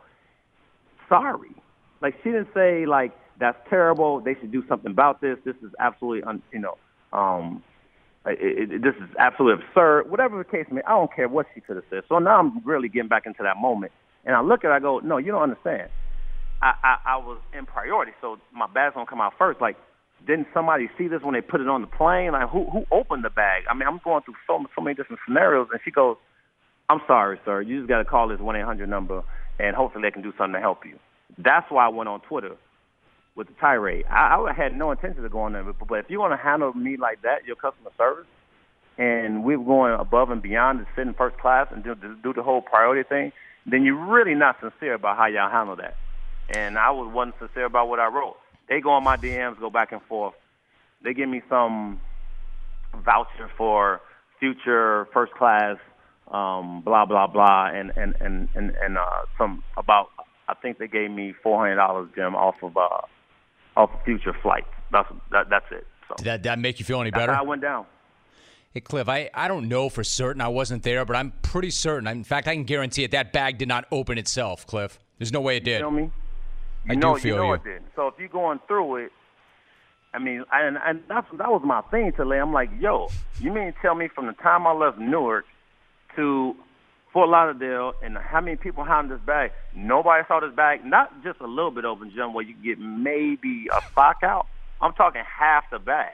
[SPEAKER 9] sorry. Like, she didn't say, like, that's terrible, they should do something about this, this is absolutely, un, you know, um, it, it, this is absolutely absurd. Whatever the case may be, I don't care what she could have said. So now I'm really getting back into that moment. And I look at her, I go, no, you don't understand. I, I, I was in priority, so my bag's going to come out first. Like, didn't somebody see this when they put it on the plane? Like, who who opened the bag? I mean, I'm going through so, so many different scenarios. And she goes, I'm sorry, sir. You just got to call this one eight hundred number, and hopefully they can do something to help you. That's why I went on Twitter with the tirade. I, I had no intention of going there, but, but if you want to handle me like that, your customer service, and we're going above and beyond to sit in first class and do, do the whole priority thing, then you're really not sincere about how y'all handle that. And I was, wasn't sincere about what I wrote. They go on my D Ms, go back and forth. They give me some voucher for future first class, um, blah, blah, blah, and, and, and, and, and uh, some about, I think they gave me four hundred dollars, Jim, off of uh, off of future flights. That's, that, that's it. So,
[SPEAKER 2] Did that, that make you feel any
[SPEAKER 9] that's
[SPEAKER 2] better?
[SPEAKER 9] how I went down.
[SPEAKER 2] Hey, Cliff, I, I don't know for certain. I wasn't there, but I'm pretty certain. In fact, I can guarantee it. That bag did not open itself, Cliff. There's no way it did.
[SPEAKER 9] You feel me? You
[SPEAKER 2] I
[SPEAKER 9] know,
[SPEAKER 2] do feel
[SPEAKER 9] you know
[SPEAKER 2] you.
[SPEAKER 9] it did. So if you're going through it, I mean, and, and that's, that was my thing today. I'm like, yo, you mean to tell me from the time I left Newark to Fort Lauderdale and how many people handled this bag, nobody saw this bag, not just a little bit open, Jim, where you get maybe a sock out. I'm talking half the bag.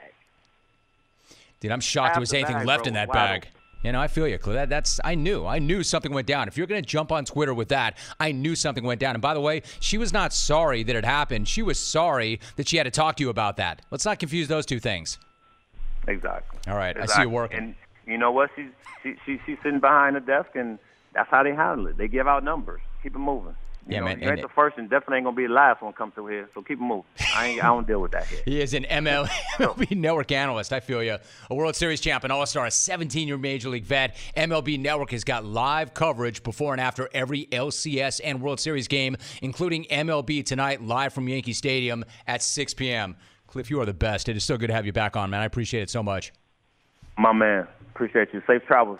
[SPEAKER 2] Dude, I'm shocked
[SPEAKER 9] half
[SPEAKER 2] there was
[SPEAKER 9] the
[SPEAKER 2] anything
[SPEAKER 9] bag,
[SPEAKER 2] left
[SPEAKER 9] bro,
[SPEAKER 2] in that
[SPEAKER 9] was
[SPEAKER 2] bag.
[SPEAKER 9] wide
[SPEAKER 2] You know, I feel you, Cliff. That, that's I knew. I knew something went down. If you're going to jump on Twitter with that, I knew something went down. And by the way, she was not sorry that it happened. She was sorry that she had to talk to you about that. Let's not confuse those two things.
[SPEAKER 9] Exactly.
[SPEAKER 2] All right,
[SPEAKER 9] exactly.
[SPEAKER 2] I see you working.
[SPEAKER 9] And you know what? She's she, she, she's sitting behind the desk, and that's how they handle it. They give out numbers. Keep it moving. You
[SPEAKER 2] Yeah,
[SPEAKER 9] know,
[SPEAKER 2] man,
[SPEAKER 9] you ain't
[SPEAKER 2] and-
[SPEAKER 9] the first and definitely ain't going to be the last one come through here, so keep it moving. I ain't, I don't deal with that here.
[SPEAKER 2] He is an M L B Network analyst. I feel you. A World Series champion, All-Star, a seventeen-year Major League vet. M L B Network has got live coverage before and after every L C S and World Series game, including M L B tonight, live from Yankee Stadium at six p.m. Cliff, you are the best. It is so good to have you back on, man. I appreciate it so much.
[SPEAKER 9] My man, appreciate you. Safe travels.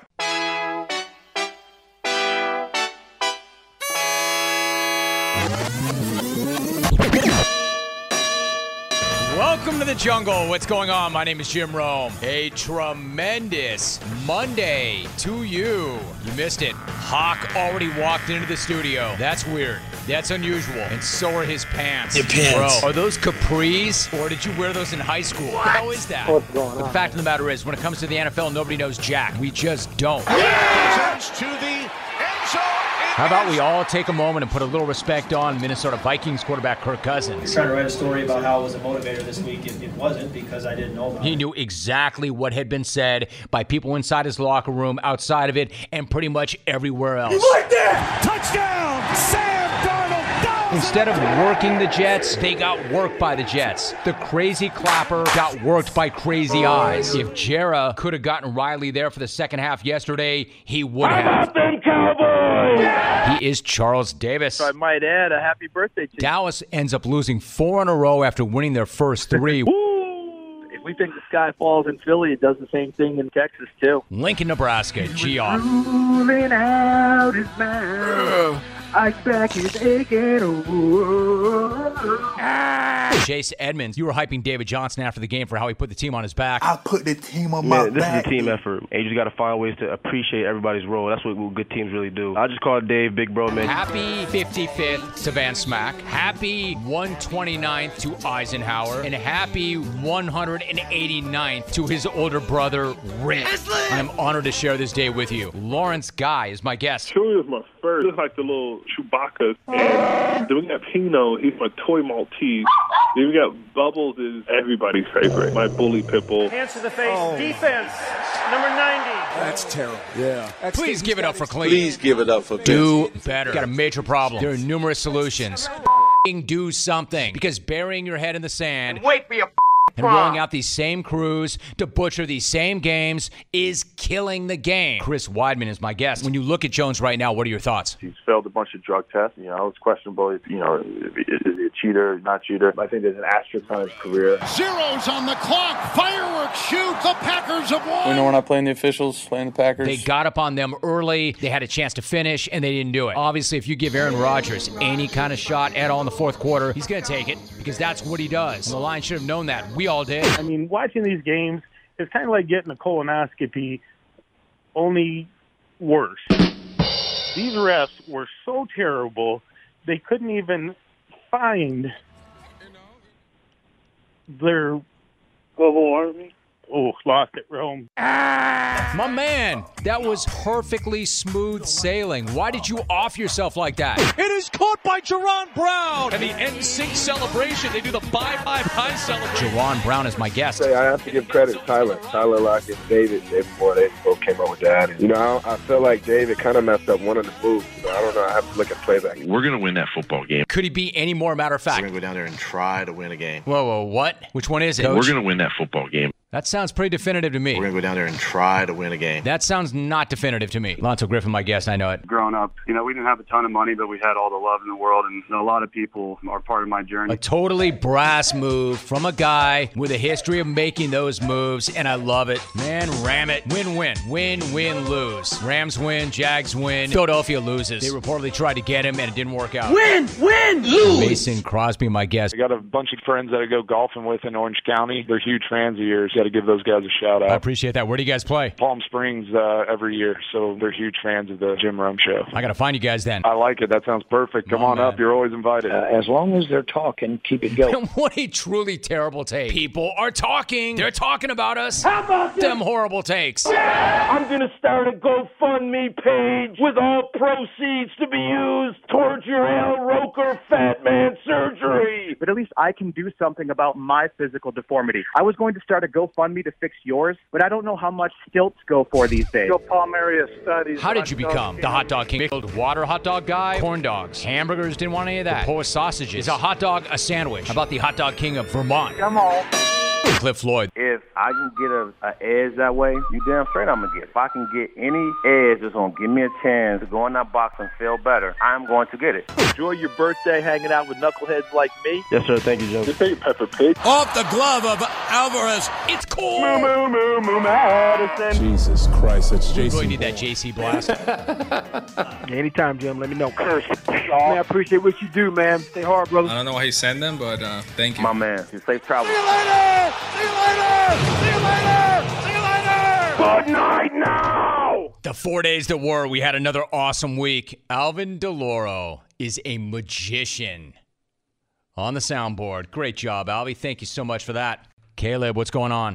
[SPEAKER 2] Welcome to the jungle. What's going on? My name is Jim Rome. A tremendous Monday to you. You missed it. Hawk already walked into the studio. That's weird. That's unusual. And so are his pants.
[SPEAKER 10] Your pants.
[SPEAKER 2] Bro, are those capris, or did you wear those in high school? What? How is that?
[SPEAKER 10] What's going
[SPEAKER 2] The
[SPEAKER 10] on?
[SPEAKER 2] fact of the matter is, when it comes to the N F L, nobody knows jack. We just don't.
[SPEAKER 10] Presents to the end zone.
[SPEAKER 2] How about we all take a moment and put a little respect on Minnesota Vikings quarterback Kirk Cousins?
[SPEAKER 11] Trying to write a story about how I was a motivator this week. It, it wasn't because I didn't know about
[SPEAKER 2] He
[SPEAKER 11] it.
[SPEAKER 2] knew exactly what had been said by people inside his locker room, outside of it, and pretty much everywhere else.
[SPEAKER 10] Like that! Touchdown! Sam Darnold!
[SPEAKER 2] Instead of working the Jets, they got worked by the Jets. The crazy clapper got worked by crazy eyes. If Jera could have gotten Riley there for the second half yesterday, he would have. He is Charles Davis.
[SPEAKER 12] I might add a happy birthday to you.
[SPEAKER 2] Dallas ends up losing four in a row after winning their first three.
[SPEAKER 12] If we think the sky falls in Philly, it does the same thing in Texas, too.
[SPEAKER 2] Lincoln, Nebraska, G-Off.
[SPEAKER 12] Moving out his mouth. Ice back is aching.
[SPEAKER 2] Chase Edmonds, you were hyping David Johnson after the game for how he put the team on his back.
[SPEAKER 13] I put the team on
[SPEAKER 7] Yeah,
[SPEAKER 13] my
[SPEAKER 7] this
[SPEAKER 13] back.
[SPEAKER 7] is a team effort. And you just got to find ways to appreciate everybody's role. That's what good teams really do. I just call Dave Big Bro, man.
[SPEAKER 2] Happy fifty-fifth to Van Smack. Happy one hundred twenty-ninth to Eisenhower. And happy one hundred eighty-ninth to his older brother, Rick. I'm honored to share this day with you. Lawrence Guy is my guest.
[SPEAKER 14] Truly was my first. Just like the little
[SPEAKER 13] Chewbacca. And then we got Pino. He's my toy Maltese. Then we got Bubbles is everybody's favorite. My bully Pitbull.
[SPEAKER 14] Hands to the face. Oh. Defense. Number ninety.
[SPEAKER 2] That's terrible.
[SPEAKER 15] Yeah.
[SPEAKER 2] That's Please give it up for Clean.
[SPEAKER 15] Please give it up for
[SPEAKER 2] Do
[SPEAKER 15] Vince.
[SPEAKER 2] better. Got a major problem. There are numerous solutions. Do something. Because burying your head in the sand
[SPEAKER 14] And wait for your
[SPEAKER 2] and rolling out these same crews to butcher these same games is killing the game. Chris Weidman is my guest. When you look at Jones right now, what are your thoughts?
[SPEAKER 16] He's failed a bunch of drug tests. You know, it's questionable. You know, is he a cheater, not cheater? I think there's an asterisk on his career.
[SPEAKER 10] Zeros on the clock. Fireworks shoot. The Packers have won.
[SPEAKER 17] You know, we're not playing the officials, playing the Packers.
[SPEAKER 2] They got up on them early. They had a chance to finish, and they didn't do it. Obviously, if you give Aaron Rodgers any kind of shot at all in the fourth quarter, he's going to take it because that's what he does. And the Lions should have known that. We all did.
[SPEAKER 18] I mean, watching these games is kind of like getting a colonoscopy, only worse. These refs were so terrible, they couldn't even find their global army. Oh, lost it, Rome.
[SPEAKER 2] Ah, my man, that was perfectly smooth sailing. Why did you off yourself like that?
[SPEAKER 10] It is caught by Jerron Brown. And the N Sync celebration, they do the bye-bye-bye celebration.
[SPEAKER 2] Jerron Brown is my guest.
[SPEAKER 16] I have to give credit to Tyler. Tyler Lockett and David, David Moore, they both came up with that. And, you know, I, I feel like David kind of messed up one of the moves. You know, I don't know. I have to look at playback.
[SPEAKER 19] We're going to win that football game.
[SPEAKER 2] Could he be any more matter of fact?
[SPEAKER 19] We're going to go down there and try to win a game.
[SPEAKER 2] Whoa, whoa, what? Which one is it?
[SPEAKER 19] Coach? We're going to win that football game.
[SPEAKER 2] That sounds pretty definitive to me.
[SPEAKER 19] We're going to go down there and try to win a game.
[SPEAKER 2] That sounds not definitive to me. Lonzo Griffin, my guest, I know it.
[SPEAKER 20] Growing up, you know, we didn't have a ton of money, but we had all the love in the world, and a lot of people are part of my journey.
[SPEAKER 2] A totally brass move from a guy with a history of making those moves, and I love it. Man, ram it. Win-win. Win-win, lose. Rams win, Jags win, Philadelphia loses. They reportedly tried to get him, and it didn't work out.
[SPEAKER 12] Win, win, lose.
[SPEAKER 2] Mason Crosby, my guest.
[SPEAKER 16] I got a bunch of friends that I go golfing with in Orange County. They're huge fans of yours. Got to give those guys a shout out.
[SPEAKER 2] I appreciate that. Where do you guys play?
[SPEAKER 16] Palm Springs uh, every year, so they're huge fans of the Jim Rome Show.
[SPEAKER 2] I got to find you guys then.
[SPEAKER 16] I like it. That sounds perfect. Come oh, on man. up. You're always invited.
[SPEAKER 6] Uh, as long as they're talking, keep it going.
[SPEAKER 2] What a truly terrible take. People are talking. They're talking about us.
[SPEAKER 12] How about
[SPEAKER 2] them horrible takes?
[SPEAKER 12] I'm going to start a GoFundMe page with all proceeds to be used towards your Al Roker Fat Man surgery.
[SPEAKER 21] But at least I can do something about my physical deformity. I was going to start a GoFundMe to fix yours, but I don't know how much stilts go for these days.
[SPEAKER 20] Palmaria studies.
[SPEAKER 2] How did you become the hot dog king? Big water hot dog guy? Corn dogs. Hamburgers didn't want any of that. Polish sausages. Is a hot dog a sandwich? How about the hot dog king of Vermont?
[SPEAKER 20] Come on.
[SPEAKER 2] Cliff Floyd.
[SPEAKER 9] If I can get a, a edge that way, you damn straight I'm going to get. If I can get any edge that's going to give me a chance to go in that box and feel better, I'm going to get it.
[SPEAKER 20] Enjoy your birthday hanging out with knuckleheads like me.
[SPEAKER 7] Yes, sir. Thank you, Joe.
[SPEAKER 20] Just say Pepper Pig.
[SPEAKER 10] Off the glove of Alvarez.
[SPEAKER 2] It's cool.
[SPEAKER 20] Moo, moo, moo, moo, Madison.
[SPEAKER 15] Jesus Christ, that's J C.
[SPEAKER 2] You really need that J C blast.
[SPEAKER 18] Anytime, Jim. Let me know.
[SPEAKER 20] Man, I appreciate what you do, man. Stay hard, brother.
[SPEAKER 22] I don't know why he sent them, but uh, thank you.
[SPEAKER 9] My man. You safe travel.
[SPEAKER 10] See you later. See you later. See you later. See you later.
[SPEAKER 12] Good night now.
[SPEAKER 2] The four days that were, we had another awesome week. Alvin DeLauro is a magician on the soundboard. Great job, Alvy. Thank you so much for that. Caleb, what's going on?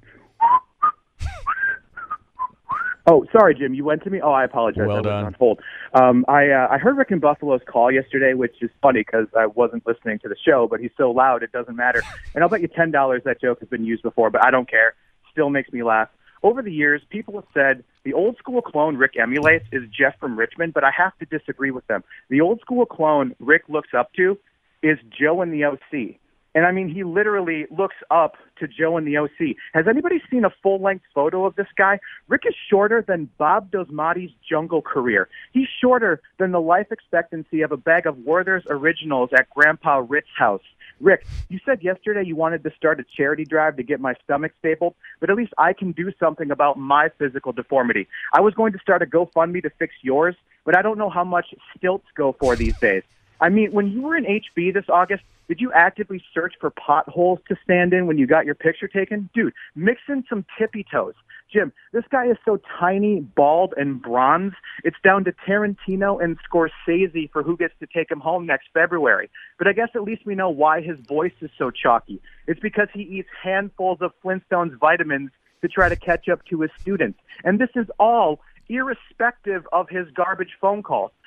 [SPEAKER 21] Oh, sorry, Jim. You went to me? Oh, I apologize.
[SPEAKER 2] Well
[SPEAKER 21] I
[SPEAKER 2] done.
[SPEAKER 21] wasn't on hold. Um, I, uh, I heard Rick and Buffalo's call yesterday, which is funny because I wasn't listening to the show, but he's so loud it doesn't matter. And I'll bet you ten dollars that joke has been used before, but I don't care. Still makes me laugh. Over the years, people have said the old school clone Rick emulates is Jeff from Richmond, but I have to disagree with them. The old school clone Rick looks up to is Joe in the O C. And, I mean, he literally looks up to Joe in the O C. Has anybody seen a full-length photo of this guy? Rick is shorter than Bob Dosmati's jungle career. He's shorter than the life expectancy of a bag of Werther's Originals at Grandpa Rick's house. Rick, you said yesterday you wanted to start a charity drive to get my stomach stapled, but at least I can do something about my physical deformity. I was going to start a GoFundMe to fix yours, but I don't know how much stilts go for these days. I mean, when you were in H B this August, did you actively search for potholes to stand in when you got your picture taken? Dude, mix in some tippy toes. Jim, this guy is so tiny, bald, and bronze, it's down to Tarantino and Scorsese for who gets to take him home next February. But I guess at least we know why his voice is so chalky. It's because he eats handfuls of Flintstones vitamins to try to catch up to his students. And this is all irrespective of his garbage phone calls.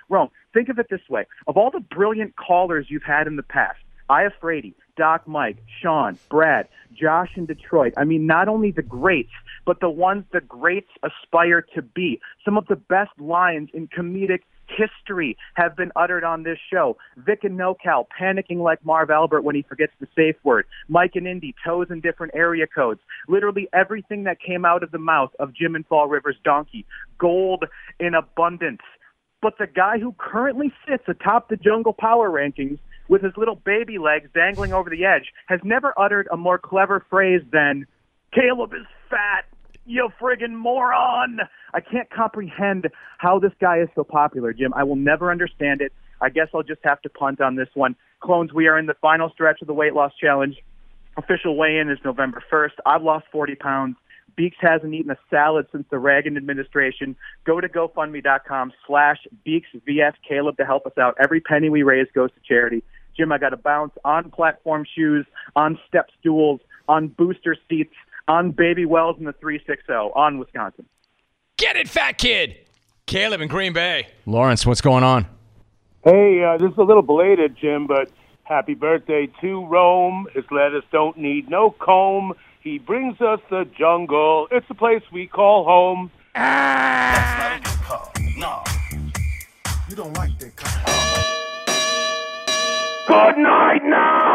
[SPEAKER 21] Rome, think of it this way. Of all the brilliant callers you've had in the past, Aya Frady, Doc Mike, Sean, Brad, Josh in Detroit. I mean, not only the greats, but the ones the greats aspire to be. Some of the best lines in comedic history have been uttered on this show. Vic and NoCal panicking like Marv Albert when he forgets the safe word. Mike and Indy, toes in different area codes. Literally everything that came out of the mouth of Jim and Fall River's donkey. Gold in abundance. But the guy who currently sits atop the Jungle Power rankings with his little baby legs dangling over the edge has never uttered a more clever phrase than, Caleb is fat, you friggin' moron. I can't comprehend how this guy is so popular, Jim. I will never understand it. I guess I'll just have to punt on this one. Clones, we are in the final stretch of the weight loss challenge. Official weigh-in is November first. I've lost forty pounds. Beeks hasn't eaten a salad since the Reagan administration. Go to GoFundMe.com slash Beeks VS Caleb to help us out. Every penny we raise goes to charity. Jim, I got to bounce on platform shoes, on step stools, on booster seats, on Baby Wells in the three sixty, on Wisconsin.
[SPEAKER 2] Get it, fat kid! Caleb in Green Bay. Lawrence, what's going on?
[SPEAKER 18] Hey, uh, this is a little belated, Jim, but happy birthday to Rome. His lettuce don't need no comb. He brings us the jungle. It's the place we call home.
[SPEAKER 15] That's not a good call. No. You don't like that call.
[SPEAKER 12] Good night now.